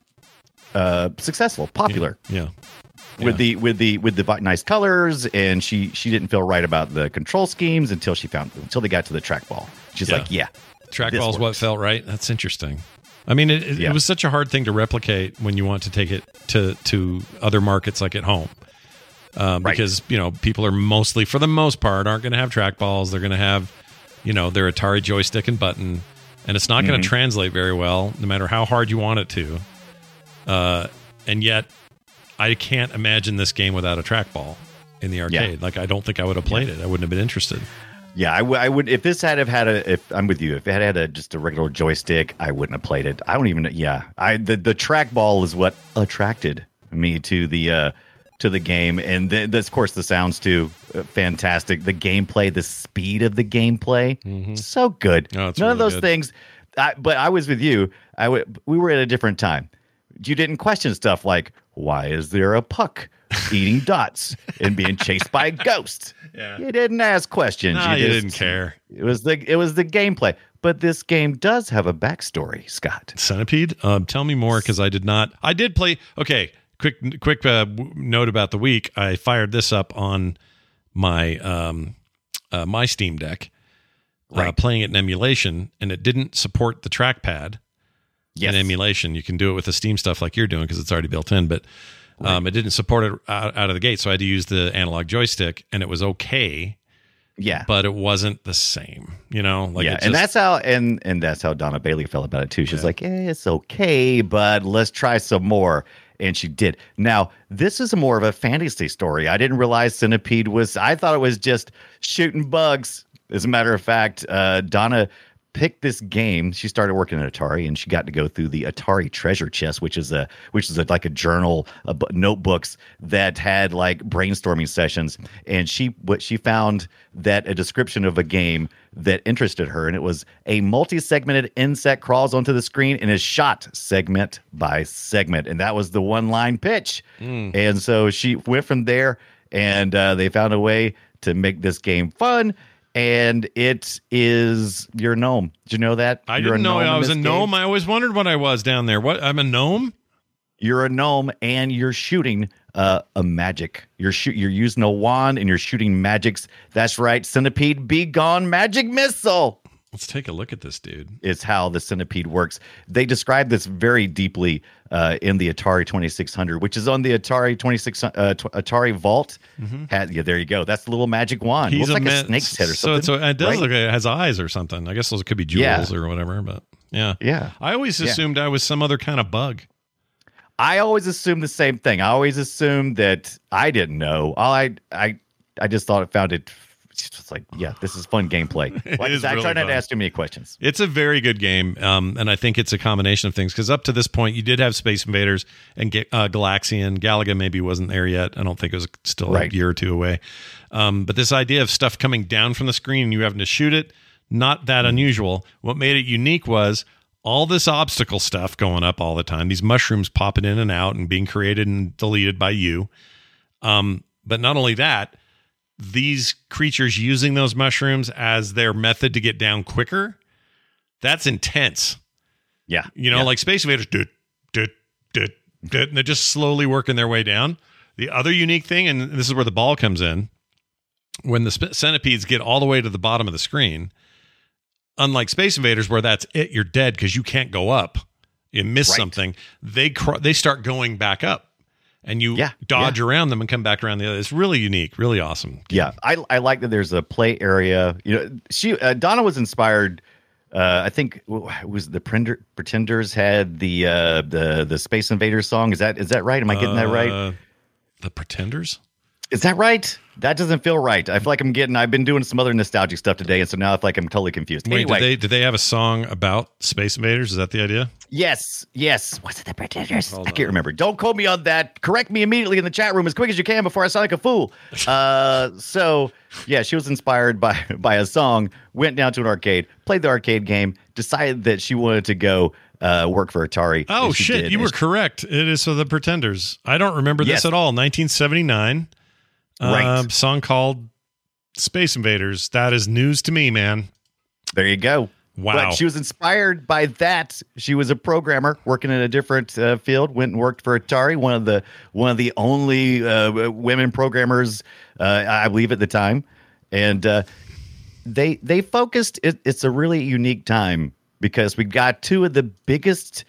successful, popular. Yeah. With the nice colors, and she didn't feel right about the control schemes until they got to the trackball. She's like, trackball is what felt right. That's interesting. I mean, it was such a hard thing to replicate when you want to take it to other markets like at home, because people are mostly, for the most part, aren't going to have trackballs. They're going to have their Atari joystick and button, and it's not going to translate very well, no matter how hard you want it to. And yet, I can't imagine this game without a trackball in the arcade. Yeah. Like, I don't think I would have played it. I wouldn't have been interested. Yeah, I would. If this had if I'm with you, if it had just a regular joystick, I wouldn't have played it. I don't even. Yeah, the trackball is what attracted me to the game, and of course the sounds too. Fantastic. The gameplay, the speed of the gameplay, so good. Oh, None really of those good. things. But I was with you. We were at a different time. You didn't question stuff like, why is there a puck eating dots and being chased by a ghost? Yeah. You didn't ask questions. No, you didn't care. It was the gameplay. But this game does have a backstory, Scott. Centipede? Tell me more, because I did not. I did play. Okay, quick note about the week. I fired this up on my my Steam Deck, playing it in emulation, and it didn't support the trackpad. In emulation. You can do it with the Steam stuff like you're doing because it's already built in, but it didn't support it out of the gate, so I had to use the analog joystick, and it was okay. Yeah, but it wasn't the same, and that's how Donna Bailey felt about it too. She's like, it's okay, but let's try some more. And she did. Now, this is more of a fantasy story. I didn't realize Centipede I thought it was just shooting bugs. As a matter of fact, Donna picked this game. She started working at Atari, and she got to go through the Atari Treasure Chest, which is like a journal, notebooks that had like brainstorming sessions. And she found that a description of a game that interested her, and it was a multi-segmented insect crawls onto the screen and is shot segment by segment, and that was the one-line pitch. And so she went from there, and they found a way to make this game fun. And it is your gnome. Did you know that? I didn't know I was a gnome. I always wondered what I was down there. What? I'm a gnome? You're a gnome, and you're shooting a magic. You're using a wand, and you're shooting magics. That's right. Centipede, be gone, magic missile. Let's take a look at this, dude. Is how the Centipede works. They describe this very deeply in the Atari 2600, which is on the Atari Atari Vault. There you go. That's the little magic wand. Looks like a snake's head or something. So it does look like it has eyes or something. I guess those could be jewels or whatever. But yeah. I always assumed I was some other kind of bug. I always assumed the same thing. I always assumed that I didn't know. I just thought it found it. It's like, this is fun gameplay. I try not to ask too many questions. It's a very good game, and I think it's a combination of things, because up to this point, you did have Space Invaders and Galaxian. Galaga maybe wasn't there yet. I don't think it was still a year or two away. But this idea of stuff coming down from the screen and you having to shoot it, not that unusual. What made it unique was all this obstacle stuff going up all the time, these mushrooms popping in and out and being created and deleted by you. But not only that, these creatures using those mushrooms as their method to get down quicker, that's intense. Yeah. Like Space Invaders, and they're just slowly working their way down. The other unique thing, and this is where the ball comes in, when the centipedes get all the way to the bottom of the screen, unlike Space Invaders, where that's it, you're dead because you can't go up. You miss something. They start going back up. And you dodge around them and come back around the other. It's really unique, really awesome. Yeah, I like that there's a play area. Donna was inspired. I think it was the Pretenders had the Space Invaders song. Is that right? Am I getting that right? The Pretenders? Is that right? That doesn't feel right. I feel like I've been doing some other nostalgic stuff today, and so now I feel like I'm totally confused. Wait, anyway, did they have a song about Space Invaders? Is that the idea? Yes. Was it the Pretenders? I can't remember. Don't quote me on that. Correct me immediately in the chat room as quick as you can before I sound like a fool. So yeah, she was inspired by a song, went down to an arcade, played the arcade game, decided that she wanted to go work for Atari. Oh, shit. You were correct. It is for the Pretenders. I don't remember this at all. 1979. Right. Song called Space Invaders. That is news to me, man. There you go. Wow. But she was inspired by that. She was a programmer working in a different field, went and worked for Atari, one of the only women programmers, I believe, at the time. And they focused. It's a really unique time because we got two of the biggest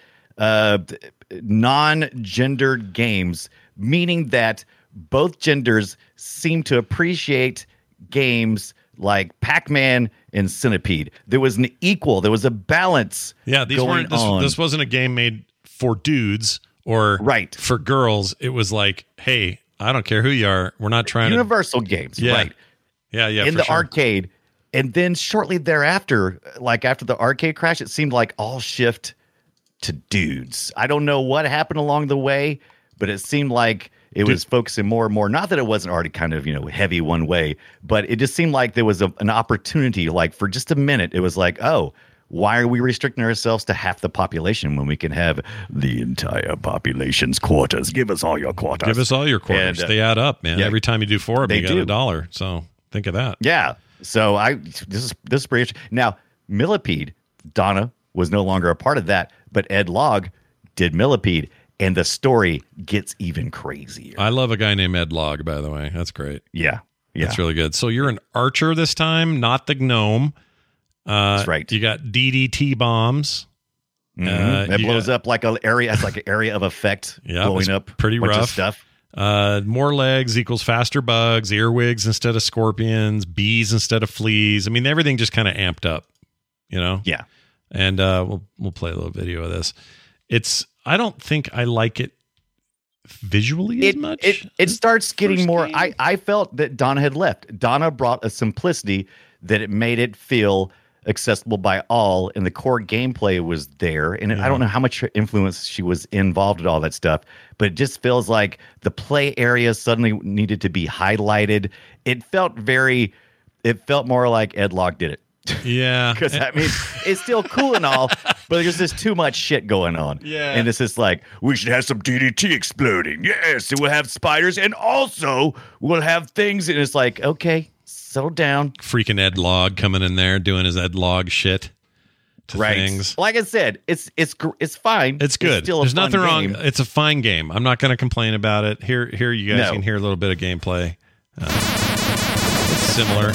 non-gendered games, meaning that both genders seem to appreciate games like Pac-Man and Centipede. There was there was a balance. Yeah, this wasn't a game made for dudes or for girls. It was like, hey, I don't care who you are. We're not trying universal games, right? Yeah, in the arcade. And then shortly thereafter, like after the arcade crash, it seemed like all shift to dudes. I don't know what happened along the way, but it seemed like it was focusing more and more. Not that it wasn't already kind of, heavy one way, but it just seemed like there was an opportunity. Like for just a minute, it was like, oh, why are we restricting ourselves to half the population when we can have the entire population's quarters? Give us all your quarters. Give us all your quarters. And, they add up, man. Yeah, every time you do 4 of them, you get $1. So think of that. Yeah. So this is pretty interesting. Now, Millipede, Donna was no longer a part of that, but Ed Logg did Millipede. And the story gets even crazier. I love a guy named Ed Logg, by the way. That's great. Yeah. That's really good. So you're an archer this time, not the gnome. That's right. You got DDT bombs. It blows up like an area. It's like an area of effect blowing up. Pretty rough stuff. More legs equals faster bugs, earwigs instead of scorpions, bees instead of fleas. I mean, everything just kind of amped up, Yeah. And we'll play a little video of this. I don't think I like it visually as much. It starts getting more. I felt that Donna had left. Donna brought a simplicity that it made it feel accessible by all, and the core gameplay was there. And I don't know how much influence she was involved in all that stuff, but it just feels like the play area suddenly needed to be highlighted. It felt more like Ed Logg did it. Yeah. Because it's still cool and all, but there's just too much shit going on. Yeah. And it's just like, we should have some DDT exploding. Yes, and we'll have spiders, and also we'll have things. And it's like, okay, settle down. Freaking Ed Logg coming in there doing his Ed Logg shit to things. Like I said, it's fine. It's good. It's still There's a fun nothing wrong. game. It's a fine game. I'm not going to complain about it. Here you guys can hear a little bit of gameplay. It's similar.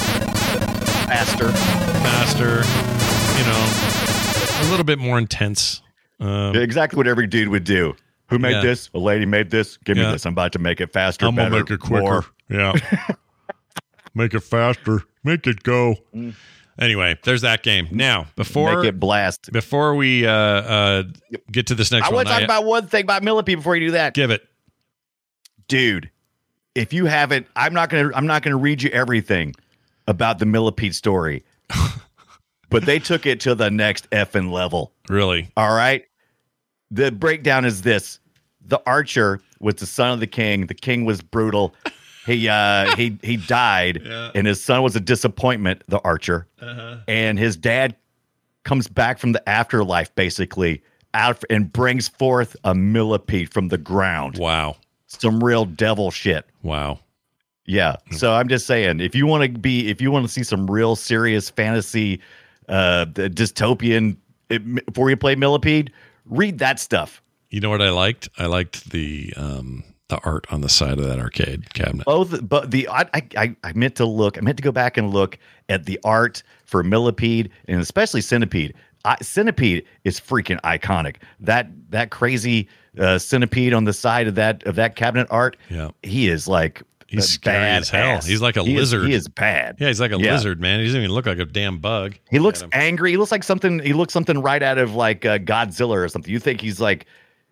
Faster, a little bit more intense. Exactly what every dude would do. Who made this? A lady made this. Give me this. I'm about to make it faster. I'm going to make it quicker. More. Yeah. Make it faster. Make it go. Anyway, there's that game. Now, make it blast. Before we get to this next one. I want to talk about one thing about Millipede before you do that. Give it. Dude, if you haven't, I'm not gonna read you everything about the Millipede story. But they took it to the next effing level. Really? All right. The breakdown is this. The archer was the son of the king. The king was brutal. He died, and his son was a disappointment, the archer. And his dad comes back from the afterlife, basically, out and brings forth a millipede from the ground. Wow. Some real devil shit. Wow. Yeah. So I'm just saying, if you want to see some real serious fantasy, dystopian, before you play Millipede, read that stuff. You know what I liked? I liked the art on the side of that arcade cabinet. But I meant to go back and look at the art for Millipede and especially Centipede. Centipede is freaking iconic. That crazy centipede on the side of that cabinet art. Yeah, he is like. He's scary as hell. He's like a lizard. He is bad. Yeah, he's like a lizard, man. He doesn't even look like a damn bug. He looks angry. He looks like something right out of like Godzilla or something. You think he's like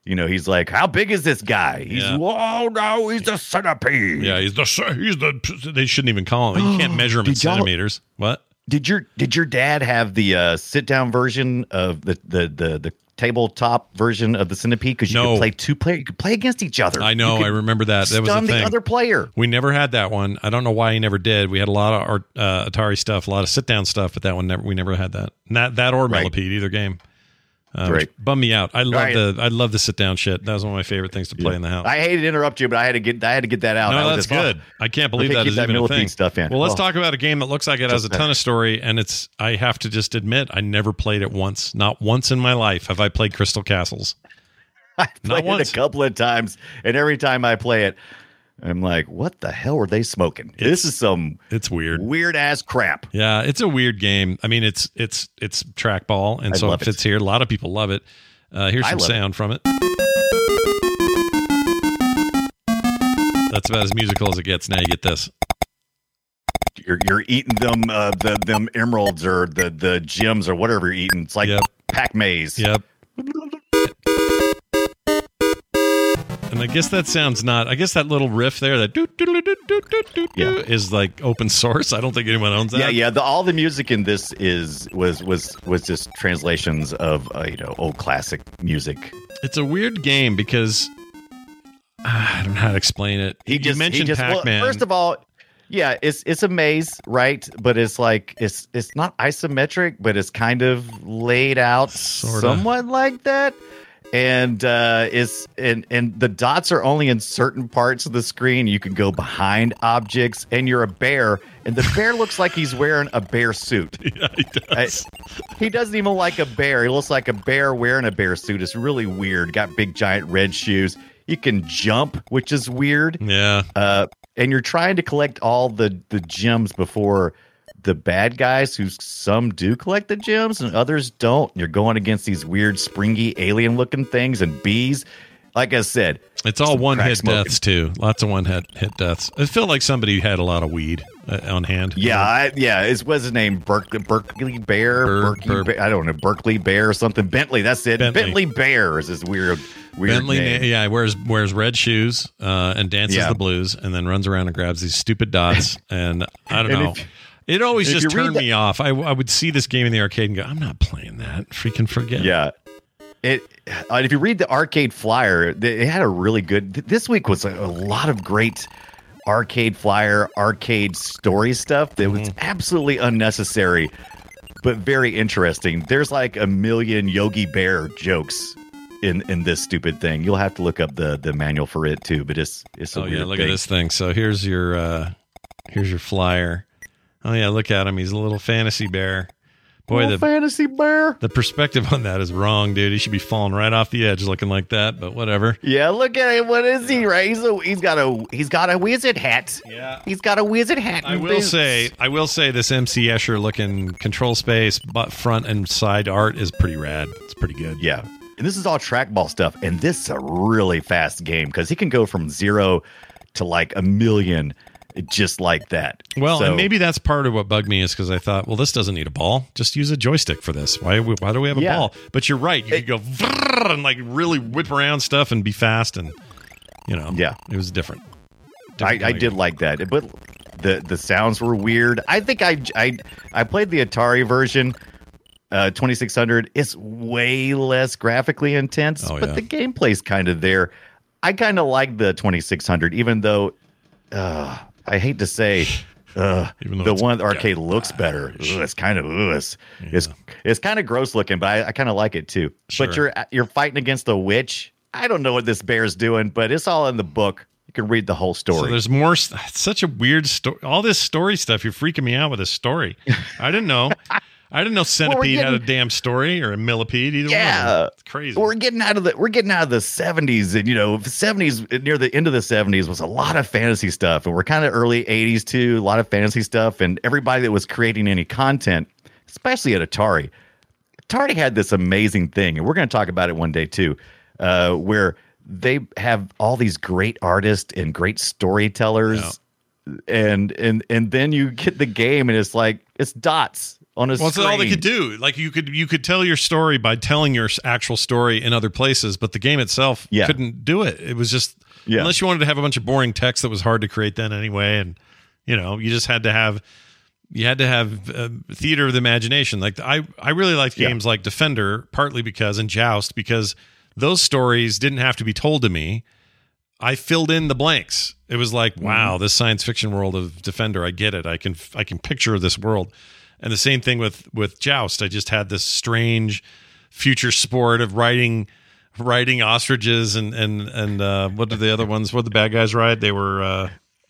he's like, how big is this guy? He's oh no, he's a centipede. Yeah, he's the. They shouldn't even call him. You can't measure him in centimeters. What? Did your dad have the sit down version of the tabletop version of the centipede? Because you could play two players. You could play against each other. I know. I remember that. That was a thing. The other player. We never had that one. I don't know why he never did. We had a lot of Atari stuff, a lot of sit down stuff, but that one we never had that. Not that or Millipede, either game. Which bummed me out. I love the sit down shit. That was one of my favorite things to play in the house. I hate to interrupt you, but I had to get that out. No, that's good. I can't believe that is even a thing. Stuff in. Well, let's talk about a game that looks like it has a ton of story, and I have to just admit, I never played it once. Not once in my life have I played Crystal Castles. I played it a couple of times, and every time I play it, I'm like, what the hell were they smoking? This is it's weird ass crap. Yeah, it's a weird game. I mean, it's trackball, and so it fits here. A lot of people love it. Here's some sound from it. That's about as musical as it gets. Now you get this. You're eating them emeralds or the gems or whatever you're eating. It's like Pac-Maze. Yep. And I guess that sounds I guess that little riff there, that is like open source. I don't think anyone owns that. Yeah. All the music in this was just translations of old classic music. It's a weird game because I don't know how to explain it. You mentioned Pac-Man. Well, first of all, yeah, it's a maze, right? But it's like it's not isometric, but it's kind of laid out somewhat like that. And and the dots are only in certain parts of the screen. You can go behind objects, and you're a bear, and the bear looks like he's wearing a bear suit. Yeah, he does. He doesn't even like a bear. He looks like a bear wearing a bear suit. It's really weird. Got big giant red shoes. You can jump, which is weird. Yeah. And you're trying to collect all the gems before the bad guys, who some do collect the gems and others don't. You're going against these weird, springy, alien-looking things and bees. Like I said, it's all one-hit deaths too. Lots of one-hit deaths. I feel like somebody had a lot of weed on hand. Yeah, what's his name? Berkeley Bear. Bear. I don't know, Berkeley Bear or something. Bentley. That's it. Bentley Bear is this weird Bentley name. Yeah, wears red shoes and dances the blues, and then runs around and grabs these stupid dots. And I don't know. It always just turned me off. I would see this game in the arcade and go, I'm not playing that. Freaking forget it. Yeah. If you read the arcade flyer, it had a really good... This week was a lot of great arcade flyer, arcade story stuff that was absolutely unnecessary, but very interesting. There's like a million Yogi Bear jokes in this stupid thing. You'll have to look up the manual for it too, but it's a weird look thing. At this thing. So here's your flyer. Oh yeah, look at him. He's a little fantasy bear. Boy, the fantasy bear. The perspective on that is wrong, dude. He should be falling right off the edge looking like that, but whatever. Yeah, look at him. What is he, right? He's got a wizard hat. Yeah. He's got a wizard hat. I will say this MC Escher looking control space, but front and side art is pretty rad. It's pretty good. Yeah. And this is all trackball stuff, and this is a really fast game because he can go from 0 to like 1 million just like that. Well, and maybe that's part of what bugged me is because I thought, well, this doesn't need a ball. Just use a joystick for this. Why do we have a ball? But you're right. You could go and like really whip around stuff and be fast, and it was different. I did like that, but the sounds were weird. I think I played the Atari version. 2600. It's way less graphically intense, but the gameplay's kind of there. I kind of like the 2600, even though. I hate to say, the one arcade looks better. It's kind of it's kind of gross looking, but I kind of like it too. Sure. But you're fighting against a witch. I don't know what this bear's doing, but it's all in the book. You can read the whole story. So there's more. It's such a weird story. All this story stuff. You're freaking me out with this story. I didn't know. Centipede had a damn story or a millipede. Either one. It's crazy. We're getting out of the 70s, and the 70s near the end of the 70s was a lot of fantasy stuff, and we're kind of early 80s too. A lot of fantasy stuff, and everybody that was creating any content, especially at Atari had this amazing thing, and we're going to talk about it one day too, where they have all these great artists and great storytellers, and then you get the game, and it's like it's dots. on a screen. screen. Well, that's all they could do. Like you could tell your story by telling your actual story in other places, but the game itself couldn't do it. It was just unless you wanted to have a bunch of boring text that was hard to create then anyway, and you just had to have theater of the imagination. Like I really liked games like Defender, partly because and Joust because those stories didn't have to be told to me. I filled in the blanks. It was like, wow, this science fiction world of Defender, I get it. I can picture this world. And the same thing with Joust. I just had this strange future sport of riding ostriches and what did the other ones? What did the bad guys ride? They were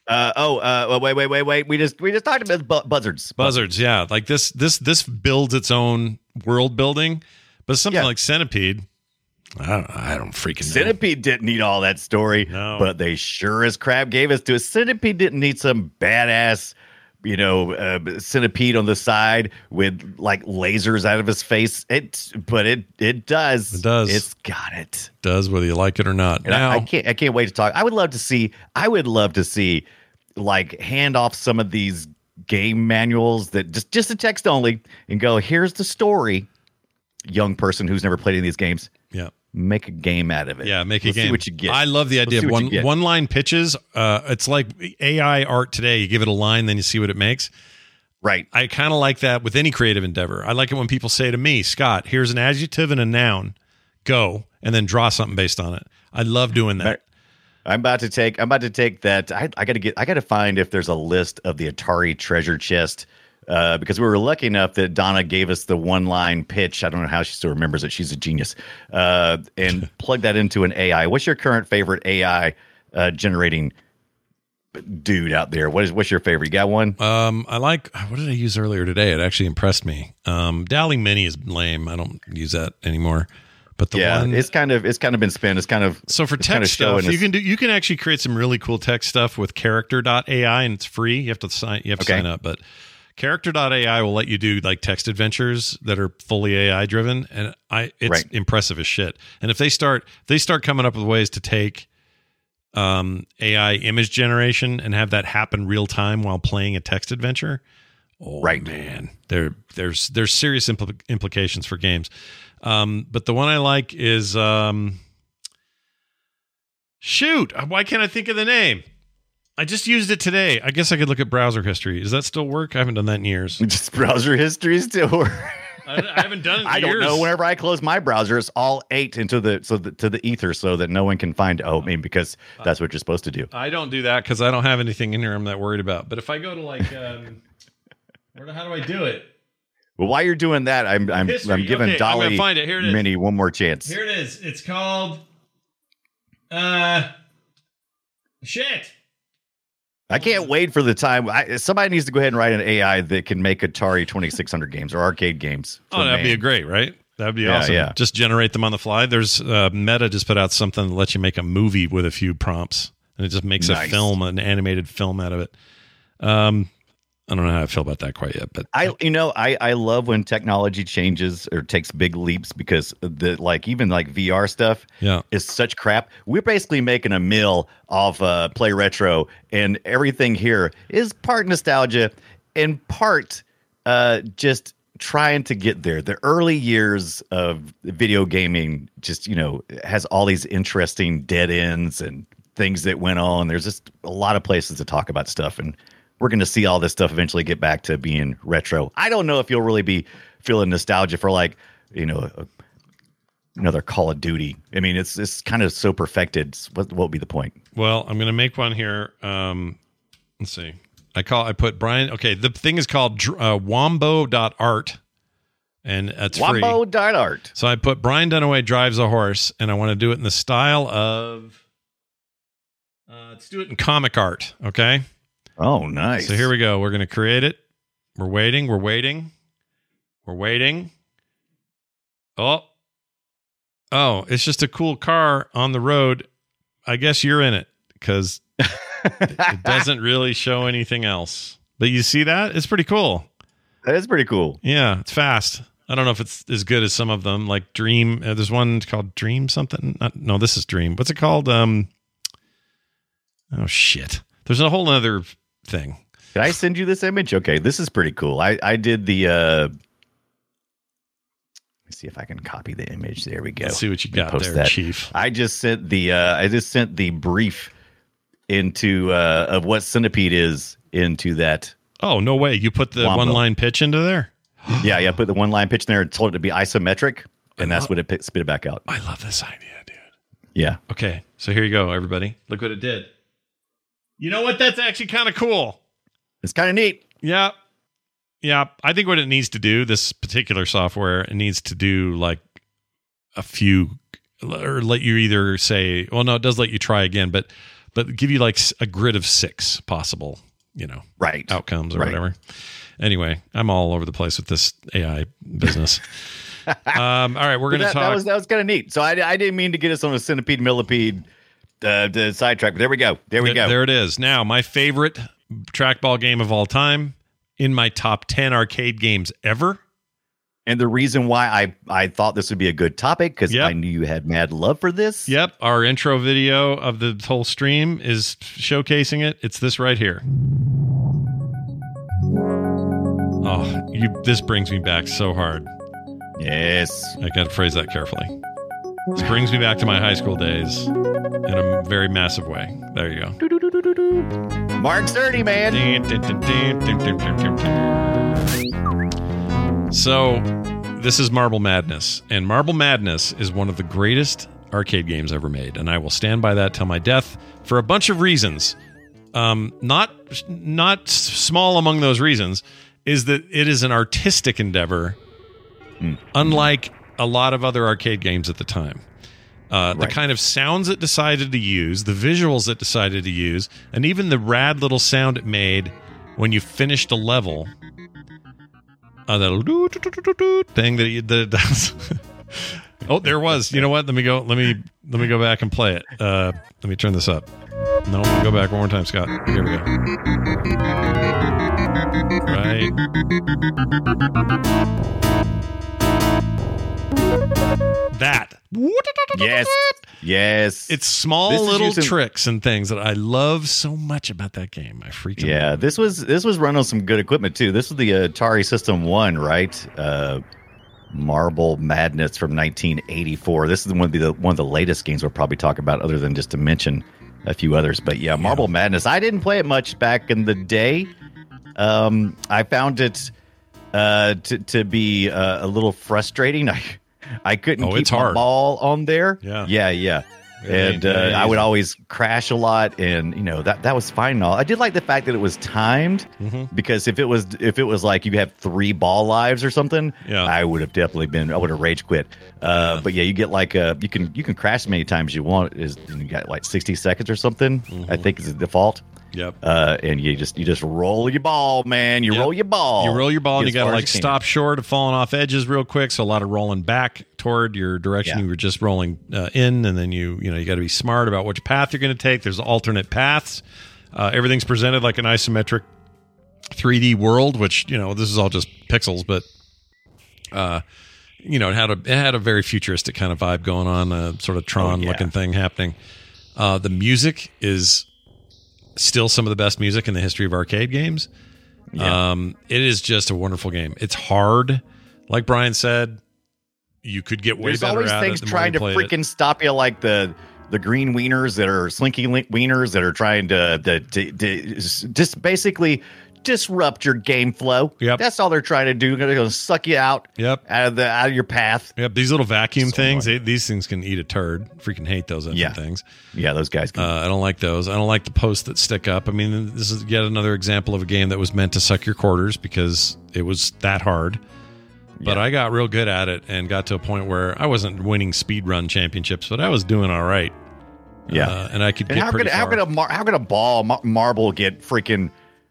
wait. We just talked about buzzards. Buzzards, yeah. Like this builds its own world building, but something like Centipede. I don't freaking know. Centipede didn't need all that story, but they sure as crap gave us to us. Centipede didn't need some badass, centipede on the side with like lasers out of his face. But it does. It does. It's got it. It does, whether you like it or not. And now, I can't wait to talk. I would love to see like hand off some of these game manuals that just the text only and go, here's the story. Young person who's never played any of these games. Yeah. Make a game out of it. Yeah, make a Let's game. See what you get. I love the idea of one-line pitches. It's like AI art today. You give it a line, then you see what it makes. Right. I kind of like that with any creative endeavor. I like it when people say to me, Scott, here's an adjective and a noun. Go, and then draw something based on it. I love doing that. I'm about to take that. I got to find if there's a list of the Atari treasure chest. Because we were lucky enough that Donna gave us the one-line pitch. I don't know how she still remembers it. She's a genius. And plug that into an AI. What's your current favorite AI generating dude out there? What's your favorite? You got one? I like. What did I use earlier today? It actually impressed me. DALL-E Mini is lame. I don't use that anymore. But the one, it's kind of been spent. It's kind of so for text stuff. You can actually create some really cool text stuff with Character.ai, and it's free. You have to sign up, but. Character.ai will let you do like text adventures that are fully AI driven, and it's impressive as shit. And if they start coming up with ways to take AI image generation and have that happen real time while playing a text adventure, man, there's serious implications for games. But the one I like is shoot, why can't I think of the name? I just used it today. I guess I could look at browser history. Does that still work? I haven't done that in years. Just browser history still work. I haven't done it in years. I don't know. Whenever I close my browser, it's all 8 into the ether so that no one can find because that's what you're supposed to do. I don't do that because I don't have anything in here I'm that worried about. But if I go to like, how do I do it? Well, while you're doing that, I'm giving DALL-E Mini one more chance. Here it is. It's called shit. I can't wait for the time. Somebody needs to go ahead and write an AI that can make Atari 2600 games or arcade games. That'd be great, right? That'd be awesome. Yeah. Just generate them on the fly. There's Meta just put out something that lets you make a movie with a few prompts, and it just makes a film, an animated film out of it. I don't know how I feel about that quite yet, but I love when technology changes or takes big leaps because even VR stuff is such crap. We're basically making a meal off Play Retro, and everything here is part nostalgia and part just trying to get there. The early years of video gaming just has all these interesting dead ends and things that went on. There's just a lot of places to talk about stuff, and we're going to see all this stuff eventually get back to being retro. I don't know if you'll really be feeling nostalgia for another Call of Duty. I mean, it's kind of so perfected. What would be the point? Well, I'm going to make one here. Let's see. I put Brian. Okay, the thing is called wombo.art, and it's free. Wombo.art. So I put Brian Dunaway drives a horse, and I want to do it in the style of. Let's do it in comic art. Okay. Oh, nice. So here we go. We're going to create it. We're waiting. Oh, it's just a cool car on the road. I guess you're in it because it doesn't really show anything else. But you see that? It's pretty cool. That is pretty cool. Yeah, it's fast. I don't know if it's as good as some of them, like Dream. There's one called Dream something. No, this is Dream. What's it called? Oh, shit. There's a whole other thing. Did I send you this image? Okay, this is pretty cool. I did the. Let me see if I can copy the image. There we go. Let's see what you got there, Chief. I just sent the brief into of what Centipede is into that. Oh, no way! You put the one-line pitch into there? Yeah, I put the one-line pitch in there and told it to be isometric, and that's what it spit it back out. I love this idea, dude. Yeah. Okay, so here you go, everybody. Look what it did. You know what? That's actually kind of cool. It's kind of neat. Yeah. Yeah. I think what it needs to do, this particular software, it needs to do like a few, or let you either say, well, no, it does let you try again, but give you like a grid of 6 possible, outcomes or whatever. Anyway, I'm all over the place with this AI business. All right, we're going to talk. That was kind of neat. So I didn't mean to get us on a centipede millipede sidetrack, but there we go. There it is. Now, my favorite trackball game of all time in my top 10 arcade games ever. And the reason why I thought this would be a good topic, because I knew you had mad love for this. Yep. Our intro video of the whole stream is showcasing it. It's this right here. Oh, this brings me back so hard. Yes. I got to phrase that carefully. This brings me back to my high school days in a very massive way. There you go. Mark 30, man. So, this is Marble Madness. And Marble Madness is one of the greatest arcade games ever made. And I will stand by that till my death for a bunch of reasons. Not small among those reasons is that it is an artistic endeavor, unlike a lot of other arcade games at the time. The kind of sounds it decided to use, the visuals it decided to use, and even the rad little sound it made when you finished a level. That thing that it does. Oh, there was. You know what? Let me go back and play it. Let me turn this up. No, go back one more time, Scott. Here we go. Right. That. Yes. It's small little tricks and things that I love so much about that game. I freaking love it. This was run on some good equipment too. This was the Atari System 1, right? Marble Madness from 1984. This is one of the latest games we'll probably talk about, other than just to mention a few others. But yeah, Marble Madness. I didn't play it much back in the day. I found it to be a little frustrating. I couldn't keep my ball on there. Yeah. And I would always crash a lot, and that was fine and all. I did like the fact that it was timed, because if it was like you have 3 ball lives or something, I would have rage quit. But yeah, you get like you can crash as many times as you want. You got like 60 seconds or something. I think is the default. Yep. And you just roll your ball, man. Roll your ball. You roll your ball, and you got to like stop short of falling off edges real quick. So a lot of rolling back toward your direction you were just rolling in, and then you got to be smart about which path you're going to take. There's alternate paths. Everything's presented like an isometric 3D world, which this is all just pixels, but it had a very futuristic kind of vibe going on, sort of Tron looking thing happening. The music is still some of the best music in the history of arcade games. It is just a wonderful game. It's hard, like Brian said. You could get way better at it. There's always things trying to freaking stop you, like the green wieners that are slinky wieners that are trying to just basically disrupt your game flow. Yep. That's all they're trying to do. They're going to suck you out. Yep. Out of your path. Yep. These little vacuum things. These things can eat a turd. Freaking hate those things. Yeah, those guys can. I don't like those. I don't like the posts that stick up. I mean, this is yet another example of a game that was meant to suck your quarters because it was that hard. But I got real good at it and got to a point where I wasn't winning speedrun championships, but I was doing all right. Yeah. And I could get pretty far. How could a marble get freaking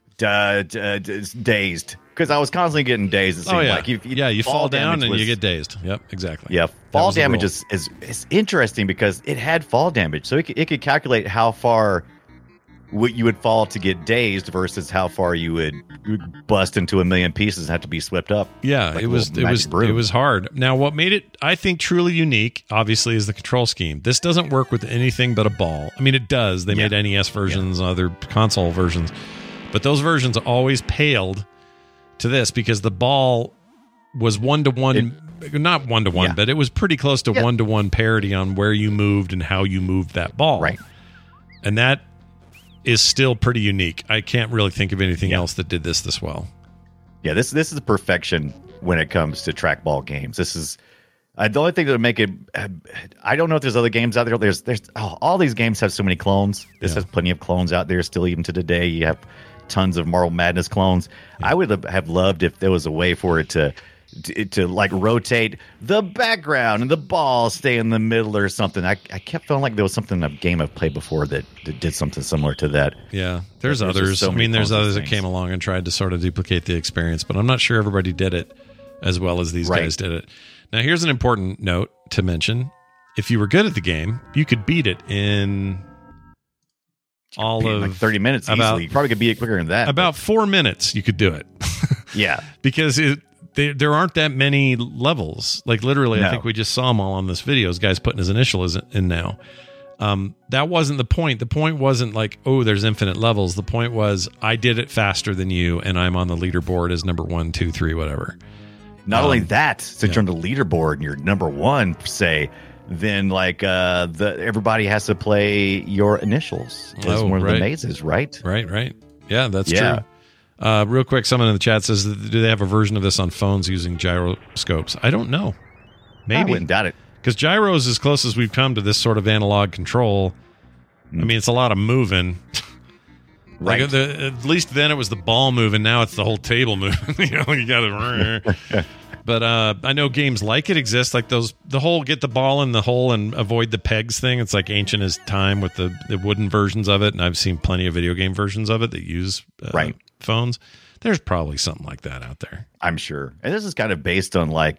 dazed? Because I was constantly getting dazed. It seemed like you fall down and you get dazed. Yep, exactly. Yeah, fall damage is interesting because it had fall damage, so it could calculate how far what you would fall to get dazed versus how far you would bust into a million pieces and have to be swept up. Yeah, like it was hard. Now, what made it, I think, truly unique, obviously, is the control scheme. This doesn't work with anything but a ball. I mean, it does. They made NES versions, other console versions. But those versions always paled to this because the ball was 1-to-1, not 1-to-1, but it was pretty close to 1-to-1 parity on where you moved and how you moved that ball. Right. And that is still pretty unique. I can't really think of anything else that did this well. Yeah, this is perfection when it comes to trackball games. This is the only thing that would make it. I don't know if there's other games out there. There's all these games have so many clones. This has plenty of clones out there still, even to today. You have tons of Marble Madness clones. Yeah. I would have loved if there was a way for it to like rotate the background and the ball stay in the middle or something. I kept feeling like there was something in a game I've played before that did something similar to that. Yeah, there's others. So there's others that came along and tried to sort of duplicate the experience, but I'm not sure everybody did it as well as these guys did it. Now, here's an important note to mention. If you were good at the game, you could beat it in like 30 minutes easily. You probably could beat it quicker than that. About 4 minutes, you could do it. Yeah. Because there aren't that many levels. Like literally, I think we just saw them all on this video. This guy's putting his initial in now. That wasn't the point. The point wasn't like, oh, there's infinite levels. The point was I did it faster than you, and I'm on the leaderboard as number 1, 2, 3, whatever. Not only that, since you're on the leaderboard and you're number 1, say, then like everybody has to play your initials as one of the mazes, right? Right. Yeah, that's true. Real quick, someone in the chat says, do they have a version of this on phones using gyroscopes? I don't know. Maybe. I wouldn't doubt it. Because gyro is as close as we've come to this sort of analog control. I mean, it's a lot of moving. Right. Like at least then it was the ball moving. Now it's the whole table moving. You got to. But I know games like it exist, like the whole get the ball in the hole and avoid the pegs thing. It's like ancient as time with the wooden versions of it, and I've seen plenty of video game versions of it that use phones. There's probably something like that out there, I'm sure. And this is kind of based on like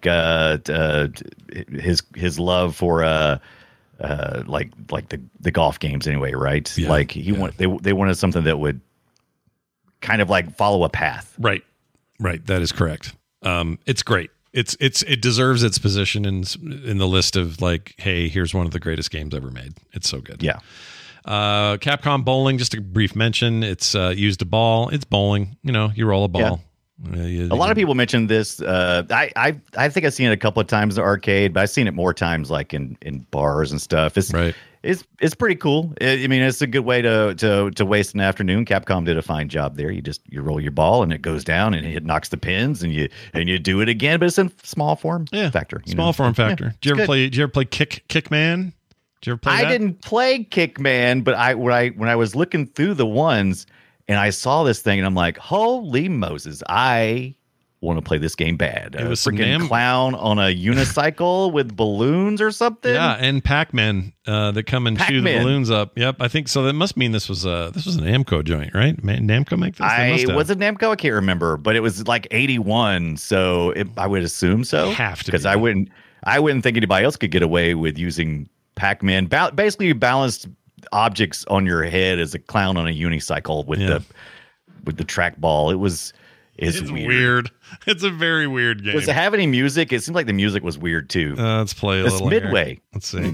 his love for like the golf games anyway, right? Yeah, like they wanted something that would kind of like follow a path. Right. That is correct. It's great. It deserves its position in the list of like, hey, here's one of the greatest games ever made. It's so good. Yeah. Capcom Bowling, just a brief mention. It's used a ball. It's bowling. You roll a ball. Yeah. A lot of people mentioned this. I think I've seen it a couple of times in the arcade, but I've seen it more times like in bars and stuff. It's pretty cool. I mean, it's a good way to waste an afternoon. Capcom did a fine job there. You roll your ball and it goes down and it knocks the pins and you do it again, but it's in small form factor. Small form factor. Did you ever play Kickman? Did you ever play that? I didn't play Kickman, but when I was looking through the ones and I saw this thing and I'm like, holy Moses, I want to play this game bad. It was a freaking clown on a unicycle with balloons or something. Yeah, and Pac-Man that come and shoot the balloons up. Yep, I think so. That must mean this was an Namco joint, right? Namco make this? Was it Namco? I can't remember, but it was like 81, so I would assume so. Have to, because I wouldn't think anybody else could get away with using Pac-Man. Basically, you balanced objects on your head as a clown on a unicycle with the trackball. It's weird. It's a very weird game. Does it have any music? It seemed like the music was weird too. Let's play a little. It's Midway. Here. Let's see.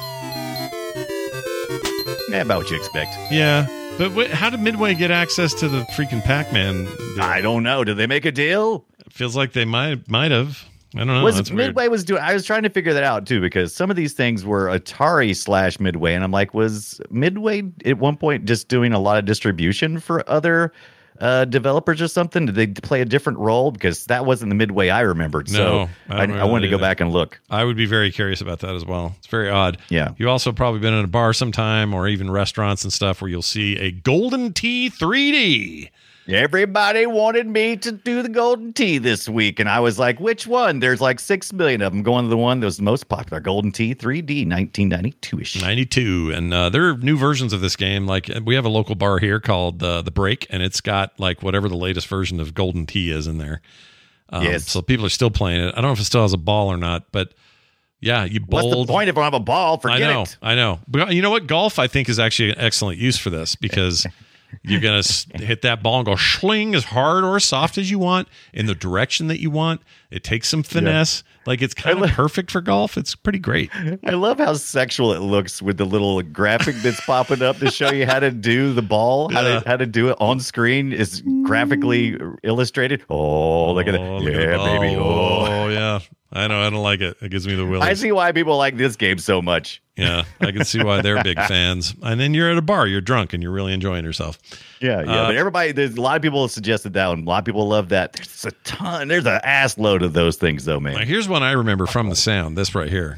Yeah, about what you expect. Yeah, but how did Midway get access to the freaking Pac-Man deal? I don't know. Did they make a deal? It feels like they might have. I don't know. Midway was doing. I was trying to figure that out too, because some of these things were Atari / Midway, and I'm like, was Midway at one point just doing a lot of distribution for other developers or something? Did they play a different role? Because that wasn't the Midway I remembered. No, so I wanted to go back and look. I would be very curious about that as well. It's very odd. Yeah. You also probably been in a bar sometime or even restaurants and stuff where you'll see a Golden Tee 3D. Everybody wanted me to do the Golden Tee this week, and I was like, which one? There's like 6 million of them. Going to the one that was the most popular, Golden Tee 3D, 1992-ish. 92, and there are new versions of this game. Like, we have a local bar here called The Break, and it's got like whatever the latest version of Golden Tee is in there. Yes. So people are still playing it. I don't know if it still has a ball or not, but yeah, you bowled. What's the point if I don't have a ball? Forget it. I know. But you know what? Golf, I think, is actually an excellent use for this, because you're going to hit that ball and go schling as hard or as soft as you want in the direction that you want. It takes some finesse. Like it's kind of perfect for golf. It's pretty great. I love how sexual it looks with the little graphic that's popping up to show you how to do the ball, how to do it on screen is graphically illustrated. Oh, look at that. Yeah, baby. Oh, yeah. I know. I don't like it. It gives me the willies. I see why people like this game so much. Yeah, I can see why they're big fans. And then you're at a bar, you're drunk, and you're really enjoying yourself. Yeah. But there's a lot of people have suggested that one. A lot of people love that. There's an ass load of those things, though, man. Now, here's one I remember from the sound. This right here.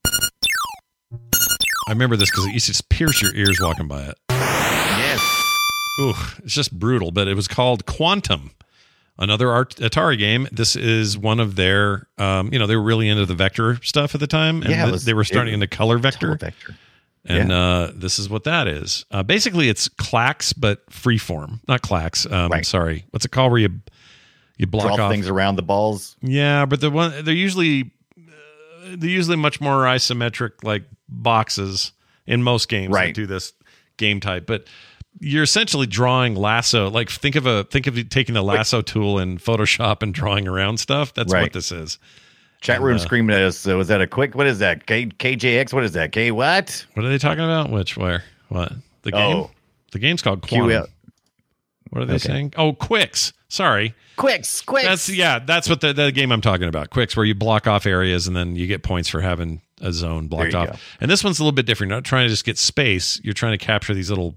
I remember this because it used to just pierce your ears walking by it. Yes. Ooh, it's just brutal. But it was called Quantum. Another Atari game. This is one of their, they were really into the vector stuff at the time. And they were starting into color vector. And this is what that is. Basically, it's clacks, but freeform. Not clacks. Sorry. What's it called where you block draw off things around the balls? Yeah, but they're usually much more isometric, like boxes in most games that do this game type. But you're essentially drawing lasso. Like think of taking the lasso tool in Photoshop and drawing around stuff. That's what this is. Chat room screaming at us. Was that a quick? What is that? KJX? What is that? K what? What are they talking about? Where? What? The game? Oh. The game's called Quantum. What are they saying? Oh, Quicks. Sorry. Quicks. That's what the game I'm talking about. Quicks, where you block off areas and then you get points for having a zone blocked off. Go. And this one's a little bit different. You're not trying to just get space. You're trying to capture these little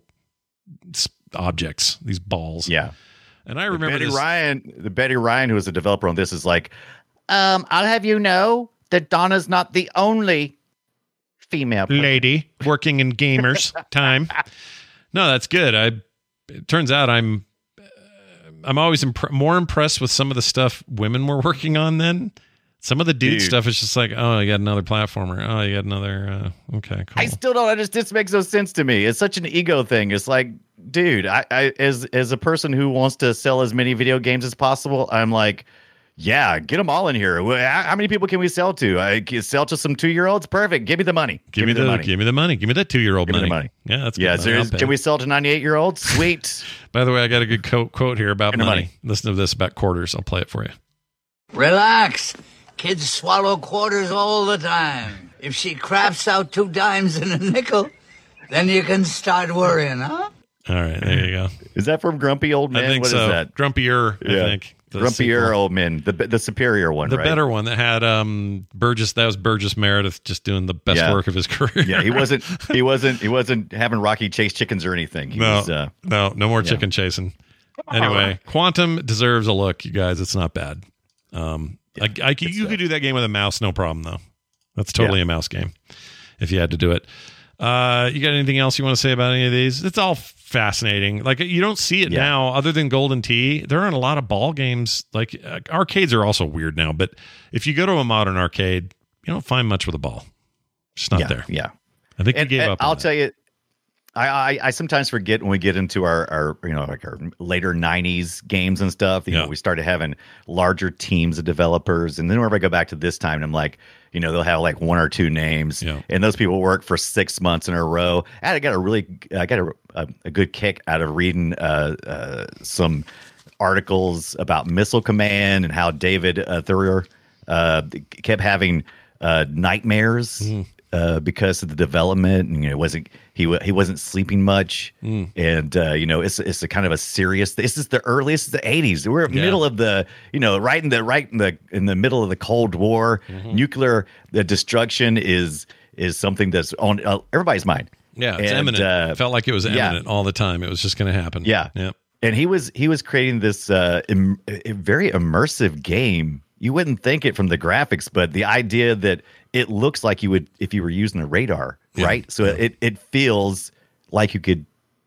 objects, these balls. Yeah. And I remember the Betty Ryan, who was a developer on this, is like, I'll have you know that Donna's not the only female lady working in gamers time. No, that's good. It turns out I'm always more impressed with some of the stuff women were working on then. Some of the dude stuff is just like, oh, you got another platformer. Oh, you got another. Okay, cool. I still don't understand. This makes no sense to me. It's such an ego thing. It's like, dude, I as a person who wants to sell as many video games as possible, I'm like, yeah, get them all in here. How many people can we sell to? I can sell to some 2-year-olds. Perfect. Give me the money. Give me the money. Give me the money. Give me that 2-year-old money. Give me the money. Yeah, that's good. Yeah. Can we sell to 98-year-olds? Sweet. By the way, I got a good quote here about money. Listen to this about quarters. I'll play it for you. Relax. Kids swallow quarters all the time. If she craps out 2 dimes and a nickel, then you can start worrying, huh? All right, there you go. Is that from Grumpy Old Men? I think what so. Is that? Grumpier, I think. Grumpier Old Men, the superior one, the better one that had Burgess. That was Burgess Meredith just doing the best work of his career. Yeah, he wasn't having Rocky chase chickens or anything. No more chicken chasing. Anyway, Quantum deserves a look, you guys. It's not bad. You could do that game with a mouse, no problem though. That's totally a mouse game if you had to do it. You got anything else you want to say about any of these? It's all fascinating. Like you don't see it now, other than Golden Tee. There aren't a lot of ball games. Like arcades are also weird now. But if you go to a modern arcade, you don't find much with a ball. It's just not there. Yeah, I think we gave up. I'll tell you, I sometimes forget when we get into our like our later 90s games and stuff. You know, we started having larger teams of developers, and then whenever I go back to this time, and I'm like, they'll have like 1 or 2 names, and those people work for 6 months in a row. And I got a good kick out of reading some articles about Missile Command and how David Thurier kept having nightmares because of the development, and he wasn't sleeping much, and it's a kind of a serious. This is the earliest, the 80s. We're in the middle of the right in the middle of the Cold War. Nuclear destruction is something that's on everybody's mind. Yeah, it's imminent. It felt like it was imminent all the time. It was just going to happen. Yeah. And he was creating this a very immersive game. You wouldn't think it from the graphics, but the idea that it looks like you would if you were using a radar, right? So it feels like you could,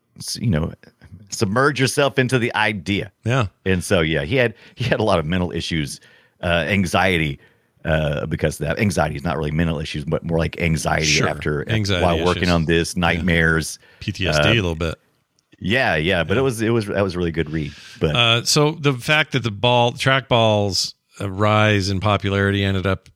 submerge yourself into the idea. Yeah. And so he had a lot of mental issues, anxiety, because of that. Anxiety is not really mental issues, but more like anxiety while working on this, nightmares, PTSD a little bit. Yeah. But that was a really good read. But so the fact that the trackballs rise in popularity ended up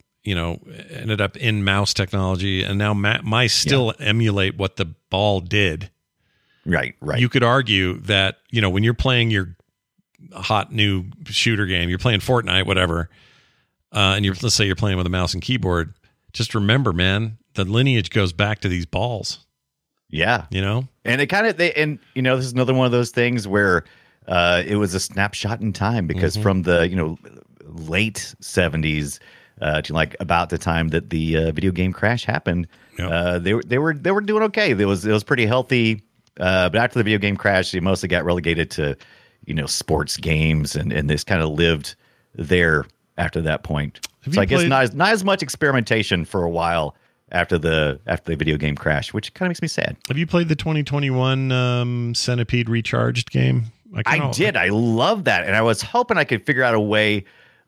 in mouse technology, and now mice still emulate what the ball did. Right. You could argue that when you're playing your hot new shooter game, you're playing Fortnite, whatever. and let's say you're playing with a mouse and keyboard, just remember, man, the lineage goes back to these balls. Yeah. You know? And this is another one of those things where it was a snapshot in time, because from the, late 70s to like about the time that the video game crash happened, they were doing okay. It was pretty healthy. But after the video game crash, they mostly got relegated to, sports games, and this kind of lived there after that point. So I guess not as much experimentation for a while after the video game crash, which kind of makes me sad. Have you played the 2021 Centipede Recharged game? I did. I love that, and I was hoping I could figure out a way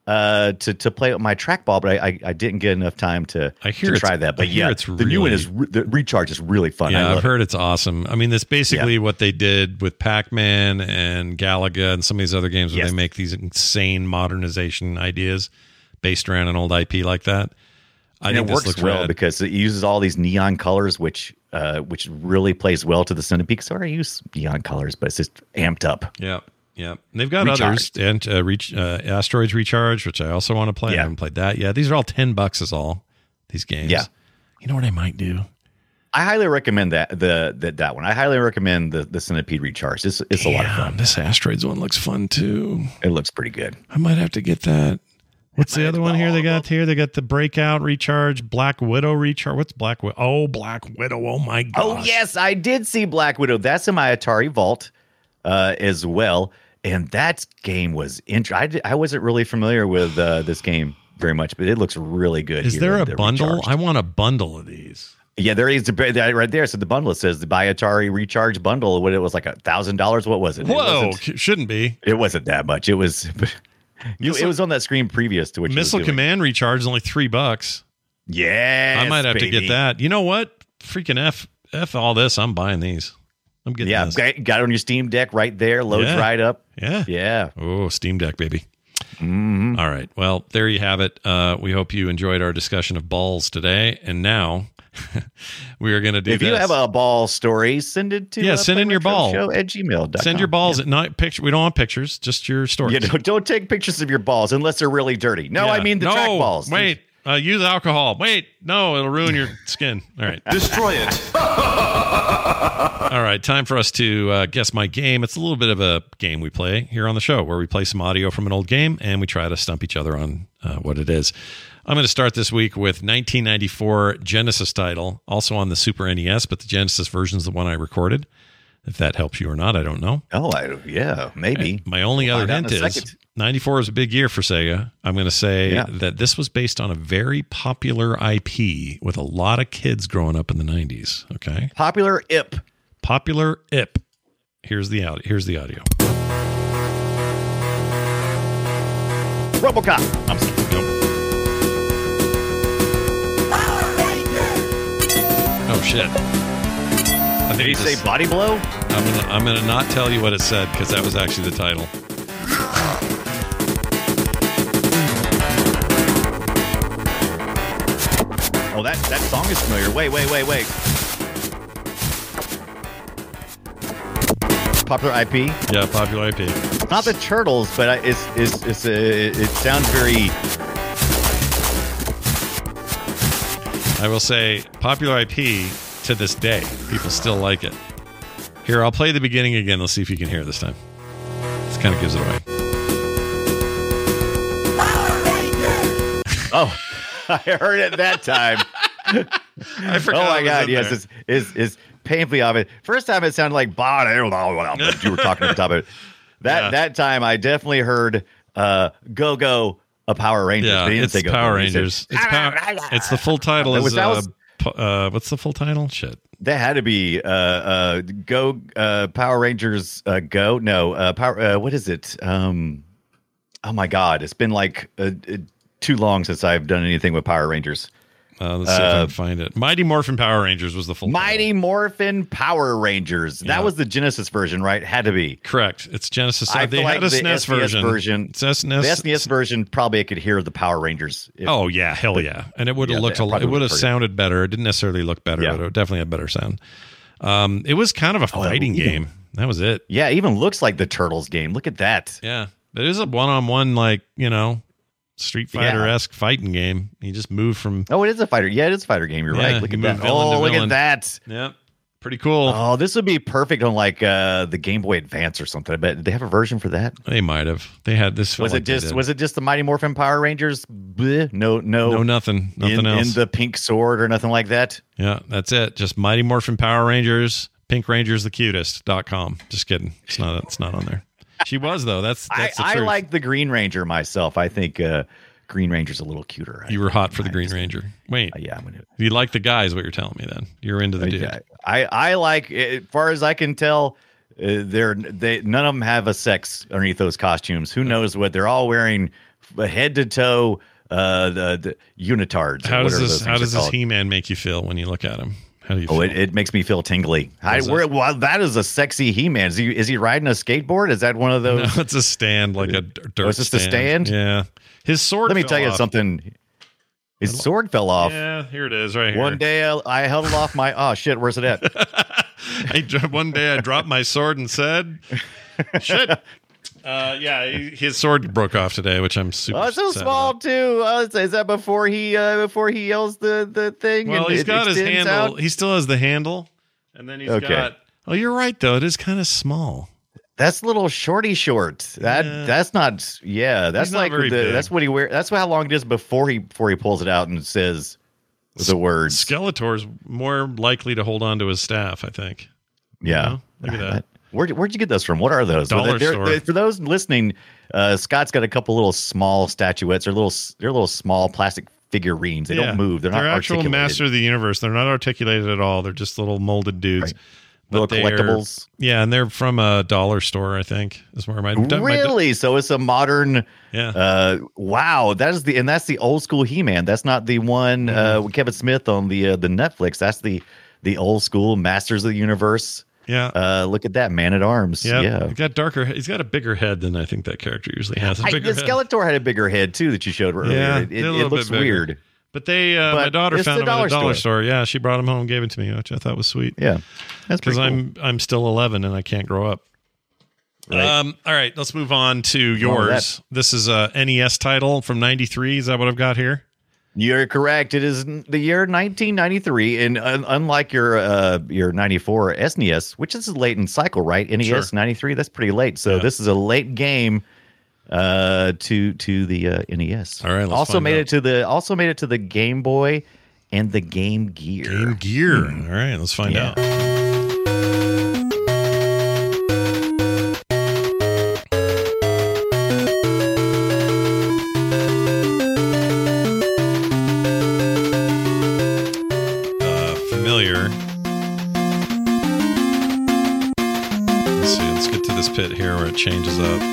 to play it with my trackball, but I didn't get enough time to try that. But the new one the Recharge is really fun. Yeah, I've heard it's awesome. I mean, that's basically what they did with Pac-Man and Galaga and some of these other games where they make these insane modernization ideas based around an old IP like that. I think it works well because it uses all these neon colors, which really plays well to the Centipede. So I use neon colors, but it's just amped up. Yeah. Yeah, and they've got others, and Asteroids Recharge, which I also want to play. I haven't played that yet. These are all $10 is all, these games. Yeah. You know what I might do? I highly recommend that one. I highly recommend the Centipede Recharge. It's a lot of fun. This Asteroids one looks fun too. It looks pretty good. I might have to get that. What's the other one here they got here? They got the Breakout Recharge, Black Widow Recharge. What's Black Widow? Oh, Black Widow. Oh, my gosh. Oh, yes, I did see Black Widow. That's in my Atari Vault as well. And that game was interesting. I wasn't really familiar with this game very much, but it looks really good. Is there a bundle? Recharged. I want a bundle of these. Yeah, there is right there. So the bundle, it says the Buy Atari Recharge bundle. What it was like $1,000. What was it? Whoa, it shouldn't be. It wasn't that much. It was... it was on that screen previous to which Missile Command Recharge is only $3. Yeah, I might have to get that. You know what? Freaking F all this. I'm buying these. I'm getting this. Got it on your Steam Deck right there. Loads right up. Yeah. Oh, Steam Deck, baby. Mm-hmm. All right. Well, there you have it. We hope you enjoyed our discussion of balls today. And now we are going to do this. If you have a ball story, send it to send in your ball at gmail.com. Send your balls at night. Picture. We don't want pictures, just your stories. Don't take pictures of your balls unless they're really dirty. No, I mean the track balls. Wait, use alcohol. Wait, no, it'll ruin your skin. All right. Destroy it. All right, time for us to guess my game. It's a little bit of a game we play here on the show where we play some audio from an old game and we try to stump each other on what it is. I'm going to start this week with 1994 Genesis title, also on the Super NES, but the Genesis version is the one I recorded. If that helps you or not, I don't know. Oh, maybe. And my only other hint is 94 is a big year for Sega. I'm going to say that this was based on a very popular IP with a lot of kids growing up in the 90s. Okay. Popular IP. Here's the audio. RoboCop. I'm sorry. Nope. Oh shit! Did he say Body Blow? I'm gonna not tell you what it said because that was actually the title. Oh, that song is familiar. Wait. Popular IP? Yeah, popular IP. It's not the Turtles, but it sounds very... I will say popular IP to this day. People still like it. Here, I'll play the beginning again. Let's see if you can hear it this time. This kind of gives it away. Oh, I heard it that time. I forgot. Oh my God! Yes, it's painfully obvious. First time it sounded like "body," but you were talking at the top of it. That time I definitely heard "Go Go" a Power Rangers. Yeah, it's Power Rangers. It's the full title. What's the full title? Shit. That had to be Go Power Rangers Go. No, Power. What is it? Oh my God! It's been like too long since I've done anything with Power Rangers. Let's see if I can find it. Mighty Morphin Power Rangers was the full Mighty Morphin Power Rangers. That was the Genesis version, right? Had to be. Correct. It's Genesis. They had a SNES version. It's SNES. The SNES version, probably I could hear the Power Rangers. Hell yeah. And it would have looked it would have sounded better. It didn't necessarily look better, but it definitely had better sound. It was kind of a fighting game. That was it. Yeah, it even looks like the Turtles game. Look at that. Yeah. It is a one-on-one, Street Fighter-esque fighting game. You just move from... Oh, it is a fighter. Yeah, it is a fighter game. You're right. Look at that. Look at that. Yep. Pretty cool. Oh, this would be perfect on like the Game Boy Advance or something. I bet. Did they have a version for that? They might have. They had this. Was it just the Mighty Morphin Power Rangers? Bleh. No, nothing else. In the pink sword or nothing like that. Yeah, that's it. Just Mighty Morphin Power Rangers. Pink Ranger's the cutest.com. Just kidding. It's not on there. She was though. That's the truth. I like the Green Ranger myself. I think Green Ranger's a little cuter. You were hot for the Green Ranger. Wait. Yeah, I'm gonna. You like the guys? What you're telling me then? You're into the dude. I like. As far as I can tell, none of them have a sex underneath those costumes. Who knows what they're all wearing, head to toe. The unitards. How does this He-Man make you feel when you look at him? How do you feel? It makes me feel tingly. That is a sexy He-Man. Is he riding a skateboard? Is that one of those? No, it's a stand, like a dirt stand. Is this the stand? Yeah. His sword Let me tell you something. His sword fell off. Yeah, here it is right here. One day I held it off my... Oh, shit, where's it at? One day I dropped my sword and said, shit. His sword broke off today, which I'm super sad. Oh, it's so small, too. Is that before he yells the thing? Well, he's got his handle. Out? He still has the handle. And then he's got... Oh, you're right, though. It is kind of small. That's a little shorty short. That's not. Yeah, that's like that's what he wears. That's how long it is before he pulls it out and says the words. Skeletor's more likely to hold on to his staff, I think. Yeah, look at that. Where'd you get those from? What are those? Dollar store. For those listening, Scott's got a couple little small statuettes or they're little small plastic figurines. They don't move. They're not actual Master of the Universe. They're not articulated at all. They're just little molded dudes. Right. Little collectibles. Yeah, and they're from a dollar store, I think. Is where really? So it's a modern. Yeah. Wow, that's the old school He-Man. That's not the one with Kevin Smith on the Netflix. That's the old school Masters of the Universe. Yeah. Look at that Man at Arms. Yeah. He's got darker. He's got a bigger head than I think that character usually has. Skeletor had a bigger head too that you showed earlier. Yeah, it looks weird. But my daughter found him at a dollar store. Yeah, she brought him home and gave it to me, which I thought was sweet. Yeah, that's because cool. I'm still 11 and I can't grow up. Right. All right, let's move on to yours. This is a NES title from '93. Is that what I've got here? You're correct. It is the year 1993, and unlike your 94 SNES, which is a late in cycle, right? NES 93, that's pretty late. So this is a late game. To the NES. All right. Also made it to the Game Boy and the Game Gear. Game Gear. All right. Let's find out. Familiar. Let's see. Let's get to this pit here where it changes up.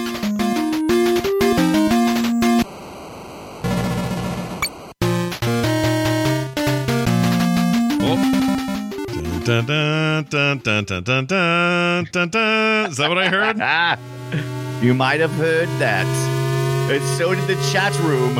Dun, dun, dun, dun, dun, dun, dun, dun, dun. Is that what I heard? You might have heard that. And so did the chat room.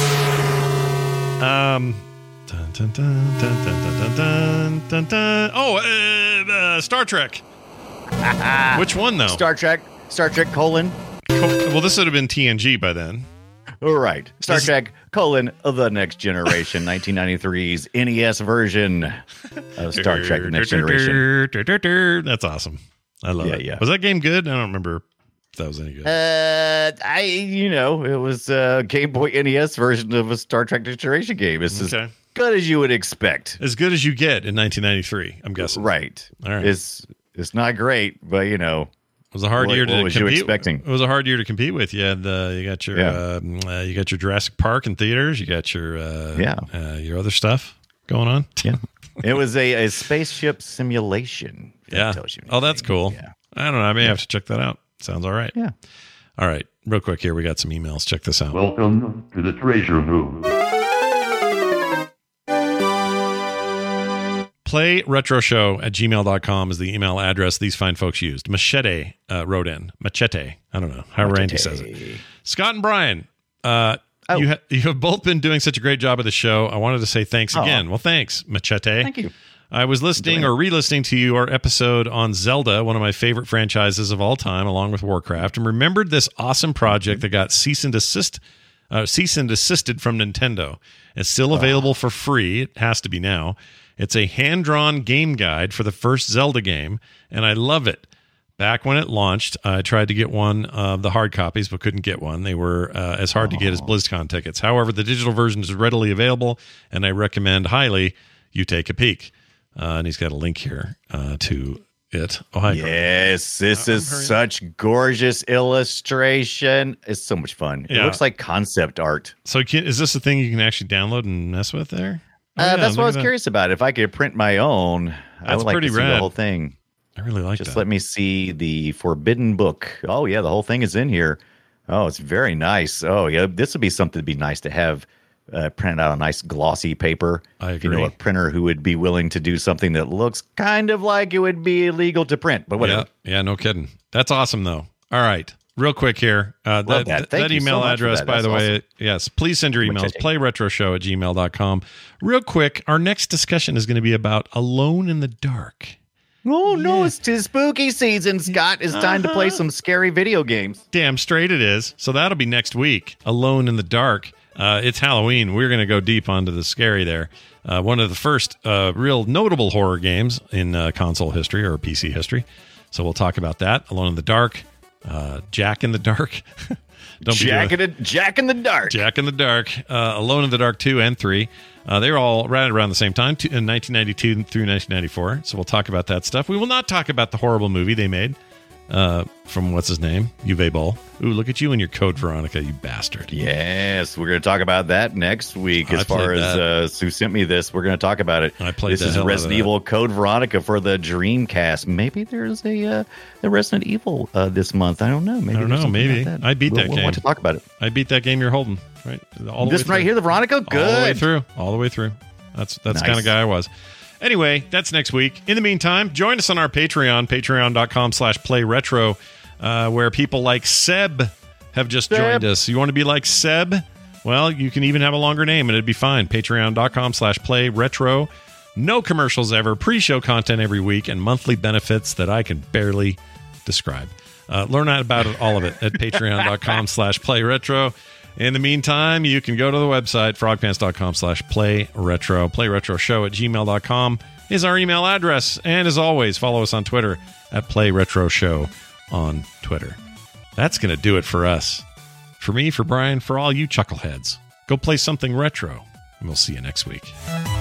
Dun, dun, dun, dun, dun, dun, dun, dun, dun. Oh, Star Trek. Which one though? Star Trek: colon. Well, this would have been TNG by then. All right. Star Trek: The Next Generation, 1993's NES version of Star Trek: The Next Generation. That's awesome. I love it. Yeah. Was that game good? I don't remember if that was any good. It was a Game Boy NES version of a Star Trek Next Generation game. It's as good as you would expect. As good as you get in 1993, I'm guessing. Right. All right. It's not great, but it was a hard year to compete. What was you expecting? It was a hard year to compete with. You had you got your Jurassic Park in theaters. You got your other stuff going on. Yeah, it was a spaceship simulation. Yeah. Oh, that's cool. Yeah. I don't know. I may have to check that out. Sounds all right. Yeah. All right. Real quick here, we got some emails. Check this out. Welcome to the treasure room. PlayRetroShow@gmail.com is the email address these fine folks used. Machete wrote in. Machete. I don't know how Randy says it. Scott and Brian, you have both been doing such a great job of the show. I wanted to say thanks again. Well, thanks, Machete. Thank you. I was listening or re-listening to your episode on Zelda, one of my favorite franchises of all time, along with Warcraft, and remembered this awesome project that got cease and desist cease and desisted from Nintendo. It's still available for free. It has to be now. It's a hand-drawn game guide for the first Zelda game, and I love it. Back when it launched, I tried to get one of the hard copies, but couldn't get one. They were as hard to get as BlizzCon tickets. However, the digital version is readily available, and I recommend highly you take a peek. And he's got a link here to it. Oh, hi. Yes, this is such gorgeous illustration. It's so much fun. It looks like concept art. So is this a thing you can actually download and mess with there? That's what I was curious about. If I could print my own, I would like to see the whole thing. I really like Just let me see the Forbidden Book. Oh, yeah, the whole thing is in here. Oh, it's very nice. Oh, yeah, this would be something that'd be nice to have printed out on nice glossy paper. I agree. If you know a printer who would be willing to do something that looks kind of like it would be illegal to print, but whatever. Yeah, no kidding. That's awesome, though. All right. Real quick here. That email address, by the way, yes, please send your emails, playretroshow@gmail.com. Real quick, our next discussion is going to be about Alone in the Dark. Oh, no, it's too spooky season, Scott. It's time to play some scary video games. Damn straight it is. So that'll be next week, Alone in the Dark. It's Halloween. We're going to go deep onto the scary there. One of the first real notable horror games in console history or PC history. So we'll talk about that. Alone in the Dark. Jack in the Dark. Jack in the Dark. Jack in the Dark. Alone in the Dark 2 and 3. They were all right around the same time, in 1992 through 1994. So we'll talk about that stuff. We will not talk about the horrible movie they made from what's his name? Uwe Boll. Ooh, look at you and your Code Veronica, you bastard. Yes, we're going to talk about that next week. As far as Sue sent me this, we're going to talk about it. I played this is Resident Evil Code Veronica for the Dreamcast. Maybe there's a Resident Evil this month. I don't know. Maybe. I don't know. Maybe. Like I beat that game. We'll want to talk about it. I beat that game you're holding. Right. All the this way right here, the Veronica? Good. All the way through. All the way through. That's nice. The kind of guy I was. Anyway, that's next week. In the meantime, join us on our Patreon, patreon.com/playretro, where people like Seb have just joined us. You want to be like Seb? Well, you can even have a longer name and it'd be fine. Patreon.com/playretro. No commercials ever, pre-show content every week, and monthly benefits that I can barely describe. Learn about all of it at patreon.com/playretro. In the meantime, you can go to the website, frogpants.com/playretro. Playretroshow@gmail.com is our email address. And as always, follow us on Twitter at playretroshow on Twitter. That's going to do it for us. For me, for Brian, for all you chuckleheads. Go play something retro, and we'll see you next week.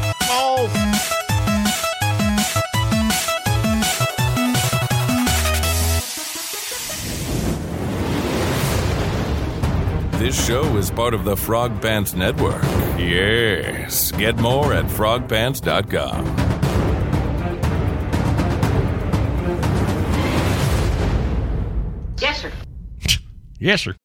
This show is part of the Frog Pants Network. Yes. Get more at frogpants.com. Yes, sir. Yes, sir.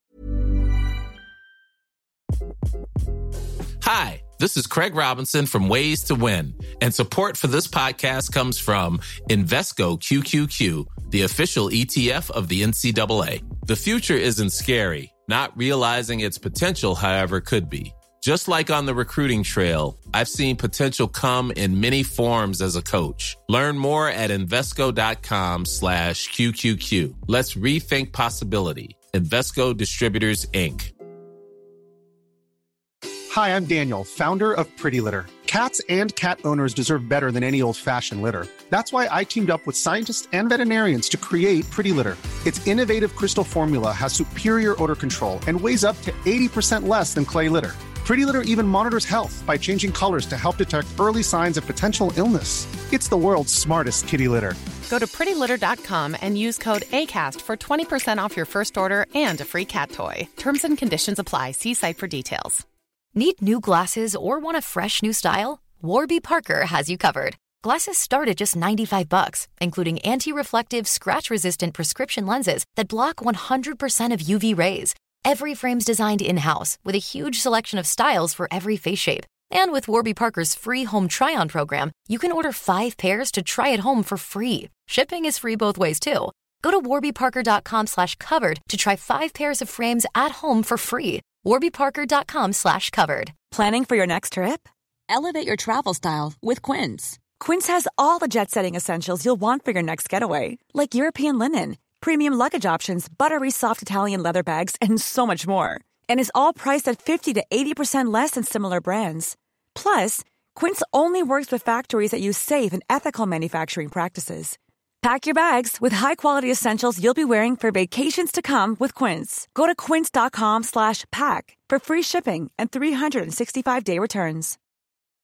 Hi, this is Craig Robinson from Ways to Win, and support for this podcast comes from Invesco QQQ, the official ETF of the NCAA. The future isn't scary. Not realizing its potential, however, could be. Just like on the recruiting trail, I've seen potential come in many forms as a coach. Learn more at Invesco.com/QQQ. Let's rethink possibility. Invesco Distributors, Inc. Hi, I'm Daniel, founder of Pretty Litter. Cats and cat owners deserve better than any old-fashioned litter. That's why I teamed up with scientists and veterinarians to create Pretty Litter. Its innovative crystal formula has superior odor control and weighs up to 80% less than clay litter. Pretty Litter even monitors health by changing colors to help detect early signs of potential illness. It's the world's smartest kitty litter. Go to prettylitter.com and use code ACAST for 20% off your first order and a free cat toy. Terms and conditions apply. See site for details. Need new glasses or want a fresh new style? Warby Parker has you covered. Glasses start at just $95, including anti-reflective, scratch-resistant prescription lenses that block 100% of UV rays. Every frame's designed in-house with a huge selection of styles for every face shape. And with Warby Parker's free home try-on program, you can order 5 pairs to try at home for free. Shipping is free both ways, too. Go to warbyparker.com/covered to try 5 pairs of frames at home for free. warbyparker.com/covered. Planning for your next trip? Elevate your travel style with Quince. Quince has all the jet-setting essentials you'll want for your next getaway, like European linen, premium luggage options, buttery soft Italian leather bags, and so much more. and is all priced at 50 to 80% less than similar brands. Plus, Quince only works with factories that use safe and ethical manufacturing practices. Pack your bags with high-quality essentials you'll be wearing for vacations to come with Quince. Go to quince.com/pack for free shipping and 365-day returns.